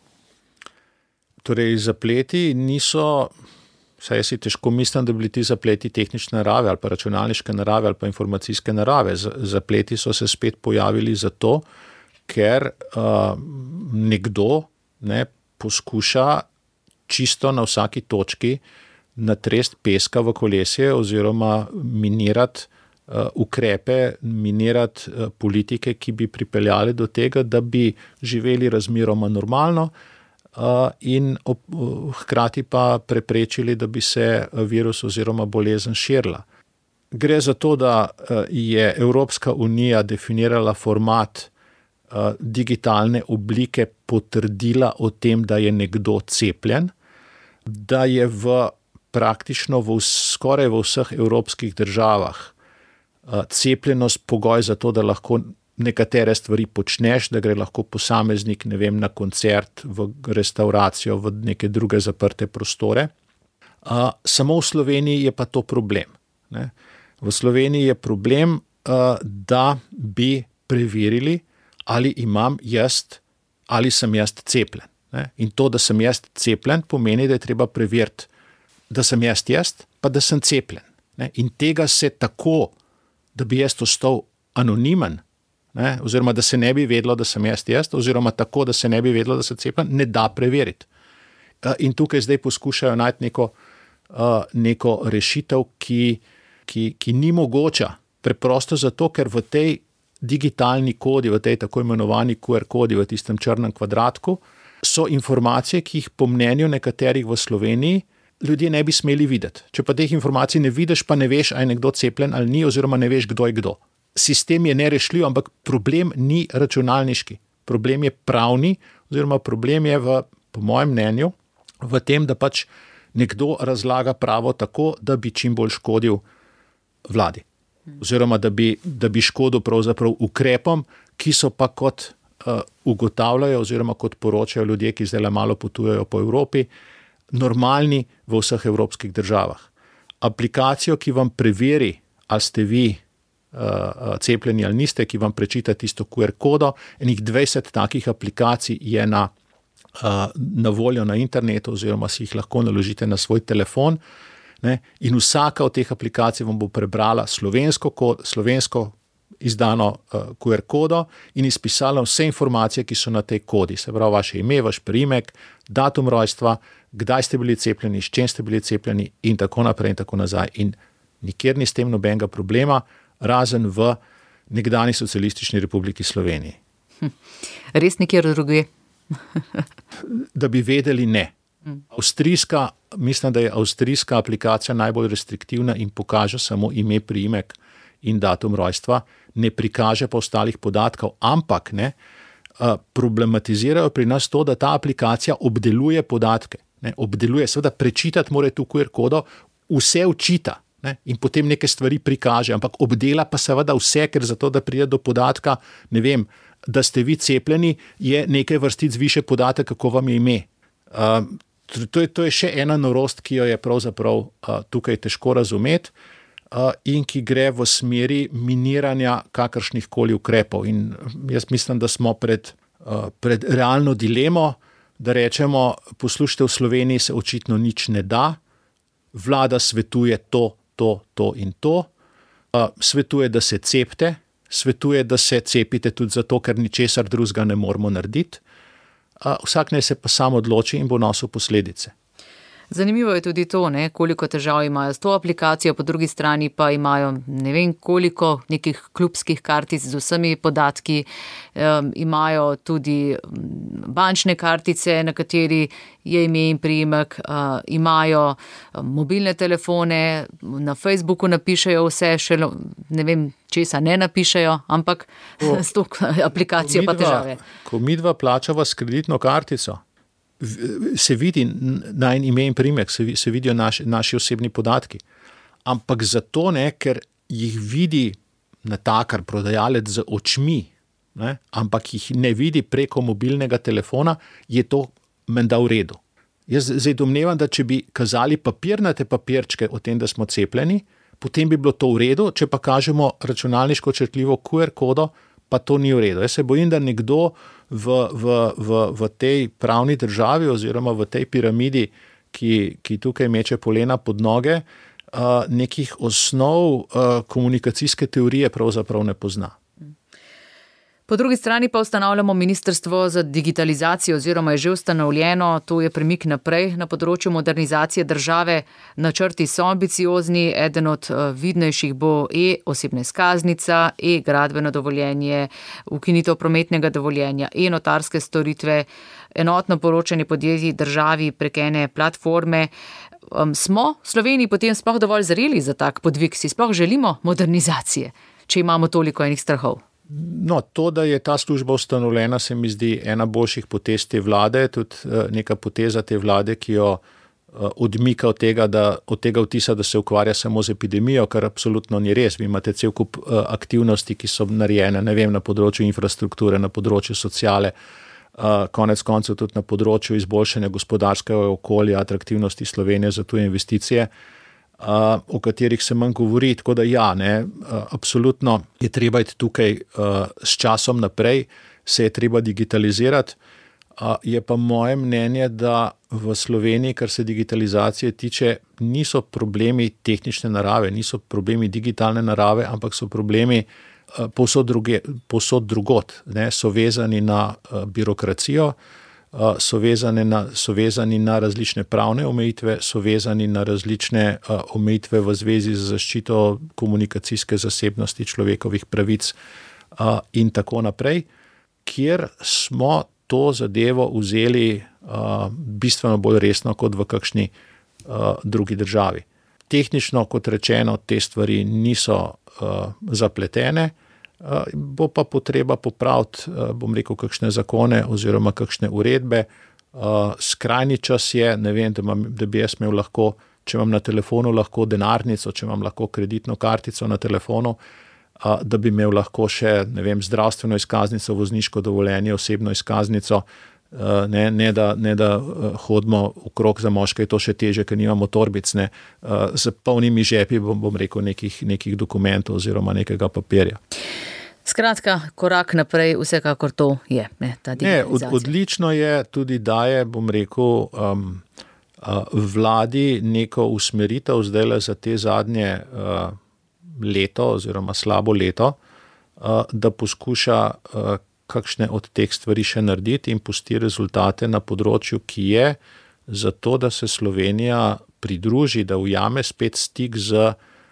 Torej, zapleti niso... Saj si težko mislim, da bi bili ti zapleti tehnične narave ali pa računalniške narave ali pa informacijske narave. Zapleti so se spet pojavili zato, ker uh, nekdo ne, poskuša čisto na vsaki točki natrest peska v kolesje oziroma minirati uh, ukrepe, minirati uh, politike, ki bi pripeljali do tega, da bi živeli razmeroma normalno, Uh, in ob, uh, hkrati pa preprečili, da bi se virus oziroma bolezen širila. Gre za to, da uh, je Evropska unija definirala format uh, digitalne oblike potrdila o tem, da je nekdo cepljen, da je v praktično v, skoraj v vseh evropskih državah uh, cepljenost pogoj za to, da lahko nekatere stvari počneš, da gre lahko posameznik, ne vem, na koncert, v restauracijo, v neke druge zaprte prostore. Uh, samo v Sloveniji je pa to problem. Ne? V Sloveniji je problem, uh, da bi preverili, ali imam jaz, ali sem jaz cepljen. Ne? In to, da sem jaz cepljen, pomeni, da je treba preveriti, da sem jaz jaz, pa da sem cepljen. Ne? In tega se tako, da bi jaz ostal anonimen, ne, oziroma da se ne bi vedlo, da sem jaz jaz, oziroma tako, da se ne bi vedlo, da sem cepljen, ne da preveriti. In tukaj zdaj poskušajo najti neko, neko rešitev, ki, ki, ki ni mogoča. Preprosto zato, ker v tej digitalni kodi, v tej tako imenovani Q R kodi, v tistem črnem kvadratku, so informacije, ki jih po mnenju nekaterih v Sloveniji ljudje ne bi smeli videti. Če pa teh informacij ne vidiš, pa ne veš, ali je nekdo cepljen ali ni, oziroma ne veš, kdo je kdo. Sistem je nerešljiv, ampak problem ni računalniški. Problem je pravni, oziroma problem je, v, po mojem mnenju, v tem, da pač nekdo razlaga pravo tako, da bi čim bolj škodil vladi. Oziroma, da bi, da bi škodil pravzaprav ukrepom, ki so pa kot uh, ugotavljajo, oziroma kot poročajo ljudje, ki zdaj malo potujejo po Evropi, normalni v vseh evropskih državah. Aplikacijo, ki vam preveri, ali ste vi cepljeni ali niste, ki vam prečita tisto Q R kodo, enih dvajset takih aplikacij je na, na voljo na internetu, oziroma si jih lahko naložite na svoj telefon, ne? In vsaka od teh aplikacij vam bo prebrala slovensko, slovensko izdano uh, Q R kodo in izpisalo vse informacije, ki so na tej kodi. Se pravi, vaše ime, vaš priimek, datum rojstva, kdaj ste bili cepljeni, s čem ste bili cepljeni in tako naprej in tako nazaj. In nikjer ni s tem nobenega problema, razen v nekdani socialistični republiki Sloveniji. Hm. Res nikjer drugje? Da bi vedeli, ne. Avstrijska, mislim, da je avstrijska aplikacija najbolj restriktivna in pokaže samo ime, priimek in datum rojstva, ne prikaže pa ostalih podatkov, ampak ne, problematizirajo pri nas to, da ta aplikacija obdeluje podatke. Ne, obdeluje, seveda prečitati mora tu Q R kodo, vse učita, ne, in potem neke stvari prikaže, ampak obdela pa seveda vse, ker zato, da pride do podatka, ne vem, da ste vi cepljeni, je nekaj vrstic više podatek, kako vam je ime. Uh, to, je, to je še ena norost, ki jo je pravzaprav uh, tukaj težko razumeti uh, in ki gre v smeri miniranja kakršnih koli ukrepov. In jaz mislim, da smo pred, uh, pred realno dilemo, da rečemo, poslušajte, v Sloveniji se očitno nič ne da, vlada svetuje to, to, to in to, uh, svetuje, da se cepite, svetuje, da se cepite tudi zato, ker ničesar drugega ne moramo narediti. Uh, vsak naj se pa sam odloči in bo nosil posledice. Zanimivo je tudi to, ne, koliko težav imajo s to aplikacijo, po drugi strani pa imajo ne vem koliko nekih klubskih kartic z vsemi podatki, um, imajo tudi bančne kartice, na kateri je ime in priimek, uh, imajo mobilne telefone, na Facebooku napišejo vse, še ne vem česa ne napišejo, ampak ko, s to aplikacijo pa težave. Ko midva plačava s kreditno kartico, se vidi najin ime in priimek, se, se vidijo naši, naši osebni podatki. Ampak zato ne, ker jih vidi natakar, prodajalec z očmi, ne, ampak jih ne vidi preko mobilnega telefona, je to menda v redu. Jaz zdaj domnevam, da če bi kazali papirnate papirčke o tem, da smo cepljeni, potem bi bilo to v redu, če pa kažemo računalniško črtljivo Q R kodo, pa to ni v redu. Jaz se bojim, da nekdo v, v, v, v tej pravni državi oziroma v tej piramidi, ki, ki tukaj meče polena pod noge, nekih osnov komunikacijske teorije pravzaprav ne pozna. Po drugi strani pa ustanavljamo Ministrstvo za digitalizacijo oziroma je že ustanovljeno, to je premik naprej na področju modernizacije države. Načrti so ambiciozni, eden od vidnejših bo e-osebna izkaznica, e-gradbeno dovoljenje, ukinitev prometnega dovoljenja, e-notarske storitve, enotno poročanje podjetij državi prek ene platforme. Um, smo v Sloveniji potem sploh dovolj zreli za tak podvig, si sploh želimo modernizacije, če imamo toliko enih strahov? No, to, da je ta služba ustanovljena, se mi zdi ena boljših potez te vlade, tudi neka poteza te vlade, ki jo odmika od tega, da, od tega vtisa, da se ukvarja samo z epidemijo, kar absolutno ni res. Vi imate cel kup aktivnosti, ki so narejene, ne vem, na področju infrastrukture, na področju sociale, konec koncev tudi na področju izboljšanja gospodarskega okolja, atraktivnosti Slovenije za tuje investicije, Uh, o katerih se manj govori, tako da ja, ne, uh, absolutno je treba iti tukaj uh, s časom naprej, se je treba digitalizirati, uh, je pa moje mnenje, da v Sloveniji, kar se digitalizacije tiče, niso problemi tehnične narave, niso problemi digitalne narave, ampak so problemi uh, povsod, druge, povsod drugot, ne, so vezani na uh, birokracijo, So vezani, na, so vezani na različne pravne omejitve, so vezani na različne uh, omejitve v zvezi z zaščito komunikacijske zasebnosti, človekovih pravic uh, in tako naprej, kjer smo to zadevo vzeli uh, bistveno bolj resno kot v kakšni uh, drugi državi. Tehnično, kot rečeno, te stvari niso uh, zapletene, Uh, bo pa potreba popraviti, uh, bom rekel, kakšne zakone oziroma kakšne uredbe. Uh, skrajni čas je, ne vem, da, imam, da bi jaz imel lahko, če imam na telefonu lahko denarnico, če imam lahko kreditno kartico na telefonu, uh, da bi imel lahko še, ne vem, zdravstveno izkaznico, vozniško dovoljenje, osebno izkaznico, uh, ne, ne da, ne da uh, hodimo okrog, za moške je to še teže, ker nimamo torbic, ne, uh, z polnimi žepi, bom, bom rekel, nekih, nekih dokumentov oziroma nekega papirja. Skratka, korak naprej, vsekakor to je. Ne, ta ne, od, odlično je, tudi daje, bom rekel, um, uh, vladi neko usmeritev zdaj za te zadnje uh, leto oziroma slabo leto, da poskuša kakšne od teh stvari še narediti in pusti rezultate na področju, ki je zato, da se Slovenija pridruži, da ujame spet stik z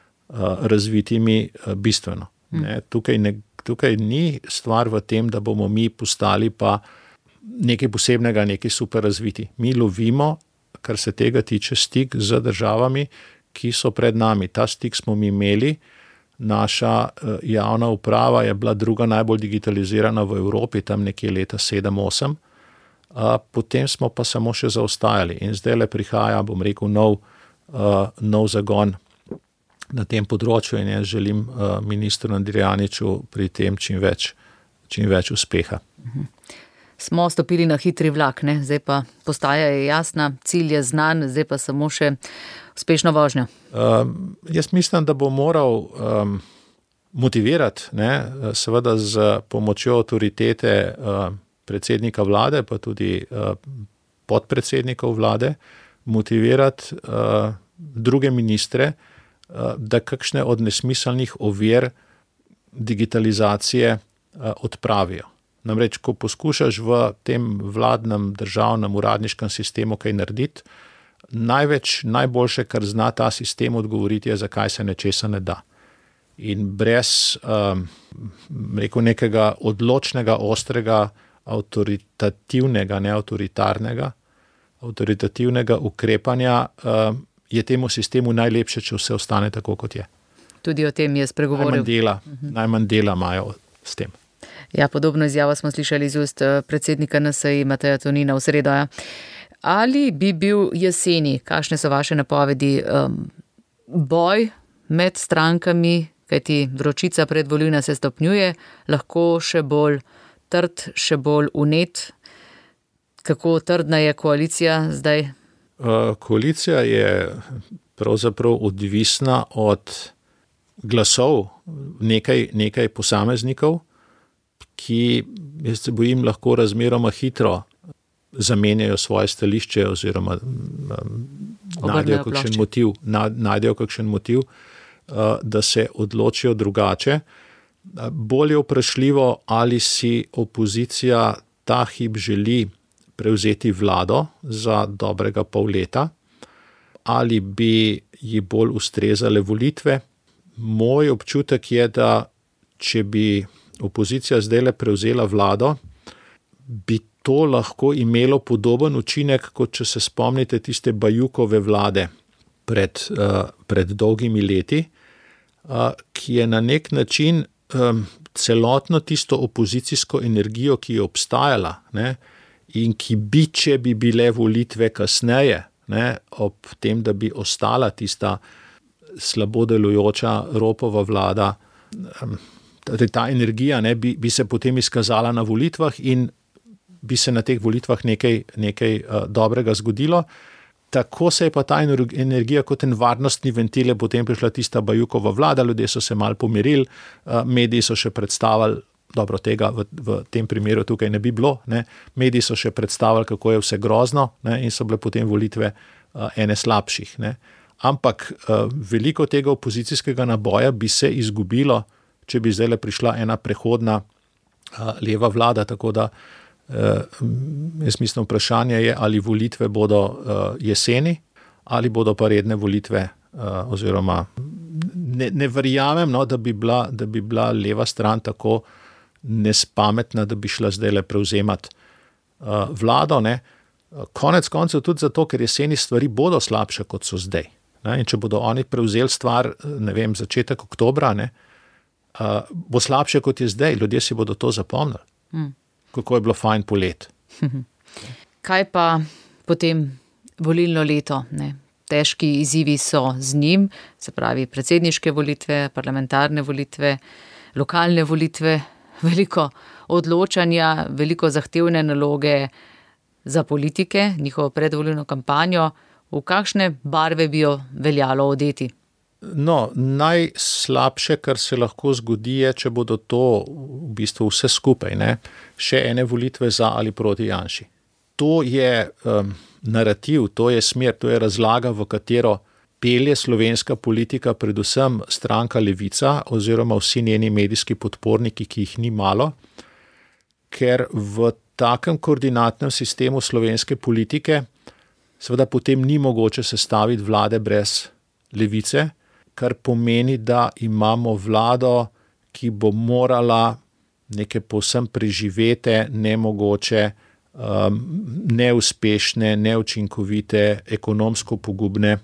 razvitimi bistveno. Ne, tukaj, ne, tukaj ni stvar v tem, da bomo mi postali pa nekaj posebnega, nekaj super razviti. Mi lovimo, kar se tega tiče, stik z državami, ki so pred nami. Ta stik smo mi imeli, naša javna uprava je bila druga najbolj digitalizirana v Evropi, tam nekje leta sedem osem, potem smo pa samo še zaostajali in zdaj le prihaja, bom rekel, nov, nov zagon na tem področju in jaz želim ministru Andrijaniču pri tem čim več, čim več uspeha. Smo stopili na hitri vlak, ne? Zdaj pa postaja je jasna, cilj je znan, zdaj pa samo še uspešno vožnjo. Um, jaz mislim, da bo moral um, motivirati, ne, seveda z pomočjo avtoritete uh, predsednika vlade, pa tudi uh, podpredsednikov vlade, motivirati uh, druge ministre, uh, da kakšne od nesmiselnih ovir digitalizacije uh, odpravijo. Namreč, ko poskušaš v tem vladnem, državnem, uradniškem sistemu kaj narediti, največ, najboljše, kar zna ta sistem odgovoriti, je, zakaj se nečesa ne da. In brez um, rekel, nekega odločnega, ostrega, avtoritativnega, ne avtoritarnega, avtoritativnega ukrepanja um, je temu sistemu najlepše, če vse ostane tako, kot je. Tudi o tem je spregovoril. Najmanj dela, uh-huh. najmanj dela imajo s tem. Ja, podobno izjavo smo slišali iz ust predsednika N S I Mateja Tonina v sredo. Ja. Ali bi bil jeseni, kakšne so vaše napovedi, um, boj med strankami, kajti vročica predvolilna se stopnjuje, lahko še bolj trd, še bolj unet? Kako trdna je koalicija zdaj? Uh, koalicija je pravzaprav odvisna od glasov nekaj, nekaj posameznikov, ki, jaz se bojim, lahko razmeroma hitro zamenjajo svoje stališče oziroma um, najdejo kakšen motiv, najdejo kakšen motiv, uh, da se odločijo drugače. Uh, bolj je vprašljivo, ali si opozicija ta hip želi prevzeti vlado za dobrega pol leta, ali bi ji bolj ustrezale volitve. Moj občutek je, da če bi opozicija zdajle prevzela vlado, bi to lahko imelo podoben učinek, kot če se spomnite tiste Bajukove vlade pred, uh, pred dolgimi leti, uh, ki je na nek način um, celotno tisto opozicijsko energijo, ki je obstajala, ne, in ki bi, če bi bile volitve kasneje, ne, ob tem, da bi ostala tista slabo delujoča Ropova vlada, um, ta energija, ne, bi, bi se potem izkazala na volitvah in bi se na teh volitvah nekaj, nekaj uh, dobrega zgodilo. Tako se je pa ta energija kot en varnostni ventil potem prišla tista Bajukova vlada, ljudje so se malo pomirili, uh, mediji so še predstavili, dobro tega v, v tem primeru tukaj ne bi bilo, ne, mediji so še predstavili, kako je vse grozno, ne, in so bile potem volitve uh, ene slabših. Ne. Ampak uh, veliko tega opozicijskega naboja bi se izgubilo, če bi zdaj le prišla ena prehodna uh, leva vlada, tako da uh, jaz mislim, vprašanje je, ali volitve bodo uh, jeseni, ali bodo pa redne volitve, uh, oziroma ne, ne verjamem, no, da bi bila, da bi bila leva stran tako nespametna, da bi šla zdaj le prevzemati uh, vlado, ne. Konec koncev tudi zato, ker jeseni stvari bodo slabše, kot so zdaj. Ne. In če bodo oni prevzeli stvar, ne vem, začetek oktobra, ne, Uh, bo slabše, kot je zdaj. Ljudje si bodo to zapomnili. Mm. Kako je bilo fajn polet. Kaj pa potem volilno leto? Ne? Težki izzivi so z njim, se pravi predsedniške volitve, parlamentarne volitve, lokalne volitve, veliko odločanja, veliko zahtevne naloge za politike, njihovo predvolilno kampanjo. V kakšne barve bi jo veljalo odeti? No, najslabše, kar se lahko zgodi, je, če bodo to v bistvu vse skupaj, ne, še ene volitve za ali proti Janši. To je um, narativ, to je smer, to je razlaga, v katero pelje slovenska politika, predvsem stranka Levica oziroma vsi njeni medijski podporniki, ki jih ni malo, ker v takem koordinatnem sistemu slovenske politike seveda potem ni mogoče sestaviti vlade brez Levice, kar pomeni, da imamo vlado, ki bo morala neke povsem preživete, nemogoče, um, neuspešne, neučinkovite, ekonomsko pogubne,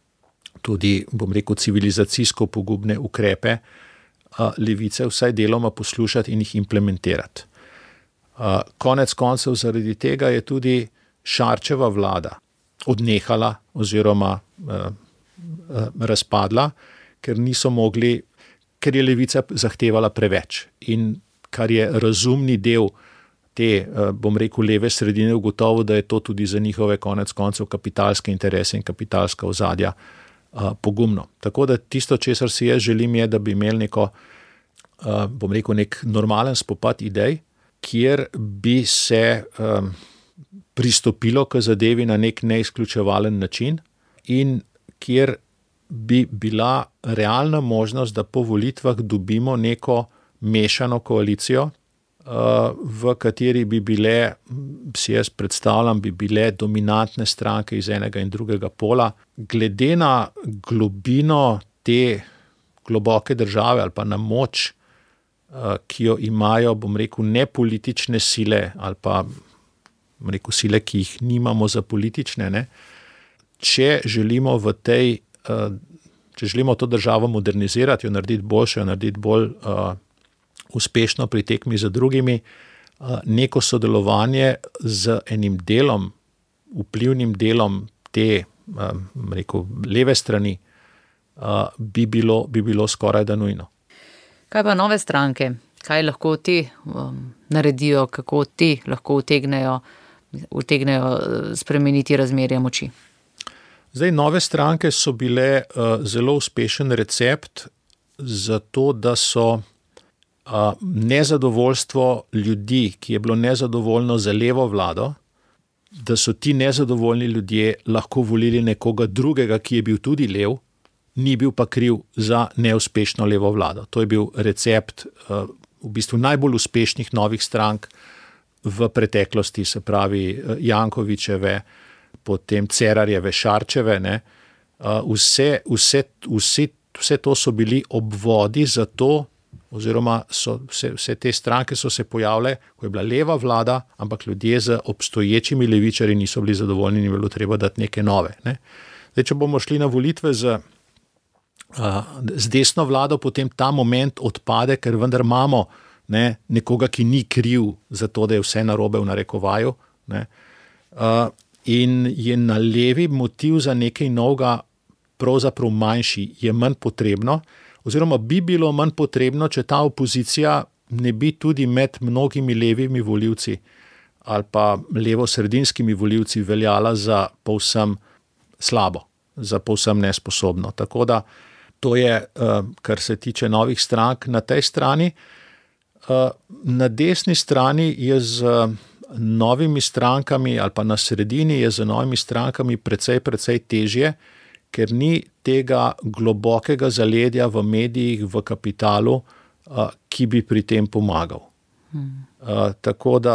tudi, bom rekel, civilizacijsko pogubne ukrepe uh, Levice vsaj deloma poslušati in jih implementirati. Uh, konec koncev zaradi tega je tudi Šarčeva vlada odnehala oziroma uh, uh, razpadla, ker niso mogli, ker je Levica zahtevala preveč. In kar je razumni del te, uh, bom rekel, leve sredine, ugotovil, da je to tudi za njihove konec koncev kapitalske interese in kapitalska ozadja uh, pogumno. Tako da tisto, česar si jaz želim, je, da bi imeli neko, uh, bom rekel, nek normalen spopad idej, kjer bi se um, pristopilo k zadevi na nek neizključevalen način in kjer bi bila realna možnost, da po volitvah dobimo neko mešano koalicijo, uh, v kateri bi bile, si jaz predstavljam, bi bile dominantne stranke iz enega in drugega pola. Glede na globino te globoke države ali pa na moč, ki jo imajo, bom rekel, nepolitične sile ali pa, bom rekel, sile, ki jih nimamo za politične, ne? Če želimo v tej, če želimo to državo modernizirati, jo narediti boljšo, jo narediti bolj uh, uspešno pri tekmi za drugimi, uh, neko sodelovanje z enim delom, vplivnim delom te, um, rekel, leve strani, uh, bi bilo, bi bilo skoraj da nujno. Kaj pa nove stranke? Kaj lahko ti um, naredijo, kako ti lahko utegnejo, utegnejo spremeniti razmerje moči? Zdaj, nove stranke so bile uh, zelo uspešen recept za to, da so uh, nezadovoljstvo ljudi, ki je bilo nezadovoljno za levo vlado, da so ti nezadovoljni ljudje lahko volili nekoga drugega, ki je bil tudi lev, ni bil pa kriv za neuspešno levo vlado. To je bil recept uh, v bistvu najbolj uspešnih novih strank v preteklosti, se pravi uh, Jankovićeve, potem Cerarjeve, Šarčeve. Ne? Uh, vse, vse, vse, vse to so bili obvodi za to, oziroma so, vse, vse te stranke so se pojavile, ko je bila leva vlada, ampak ljudje z obstoječimi levičarji niso bili zadovoljni, ni bilo treba dati neke nove. Ne? Zdaj, če bomo šli na volitve z Uh, z desno vlado, potem ta moment odpade, ker vendar imamo ne, nekoga, ki ni kriv za to, da je vse narobe v narekovaju. Ne. Uh, in je na levi motiv za nekaj novega pravzaprav manjši, je manj potrebno, oziroma bi bilo manj potrebno, če ta opozicija ne bi tudi med mnogimi levimi volivci ali pa levo-sredinskimi volivci veljala za povsem slabo, za povsem nesposobno. Tako da to je, kar se tiče novih strank na tej strani. Na desni strani je z novimi strankami ali pa na sredini je z novimi strankami precej, precej težje, ker ni tega globokega zaledja v medijih, v kapitalu, ki bi pri tem pomagal. Hmm. Tako da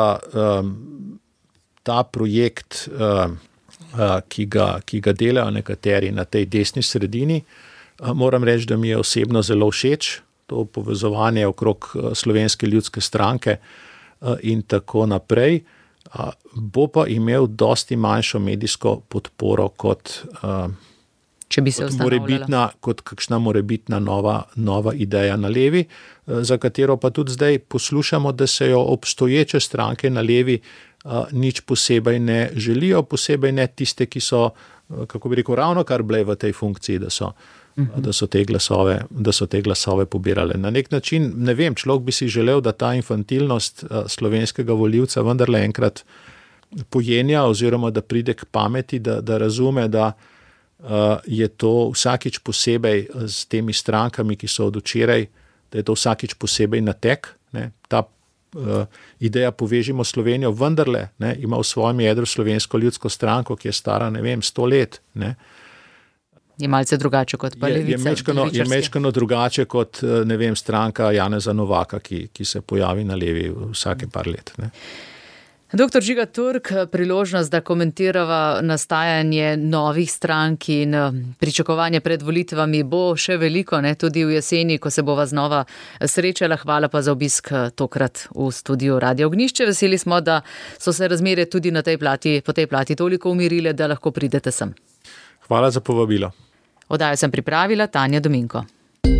ta projekt, ki ga, ki ga delajo nekateri na tej desni sredini, moram reči, da mi je osebno zelo všeč, to povezovanje okrog Slovenske ljudske stranke in tako naprej, bo pa imel dosti manjšo medijsko podporo kot, če bi se kot, morebitna, kot kakšna morebitna nova, nova ideja na levi, za katero pa tudi zdaj poslušamo, da se jo obstoječe stranke na levi nič posebej ne želijo, posebej ne tiste, ki so, kako bi rekel, ravno kar bile v tej funkciji, da so Da so, te glasove, da so te glasove pobirale. Na nek način, ne vem, človek bi si želel, da ta infantilnost slovenskega volivca vendarle enkrat pojenja oziroma da pride k pameti, da, da razume, da uh, je to vsakič posebej s temi strankami, ki so od včeraj, da je to vsakič posebej natek. Ne? Ta uh, ideja Povežimo Slovenijo vendarle ne, ima v svojem jedru Slovensko ljudsko stranko, ki je stara, ne vem, sto let, ne? Je malce drugače kot pa Levica. Je, je, mečkano, je mečkano drugače kot, ne vem, stranka Janeza Novaka, ki, ki se pojavi na levi vsake par let. Ne. Doktor Žiga Turk, priložnost, da komentirava nastajanje novih strank in pričakovanje pred volitvami bo še veliko, ne, tudi v jeseni, ko se bova znova srečala. Hvala pa za obisk tokrat v studiu Radio Ognjišče. Veseli smo, da so se razmere tudi na tej plati, po tej plati toliko umirile, da lahko pridete sem. Hvala za povabilo. Oddajo sem pripravila Tanja Dominko.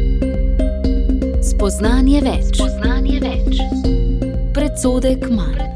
Spoznanje več. Spoznanje več. Predsodek manj.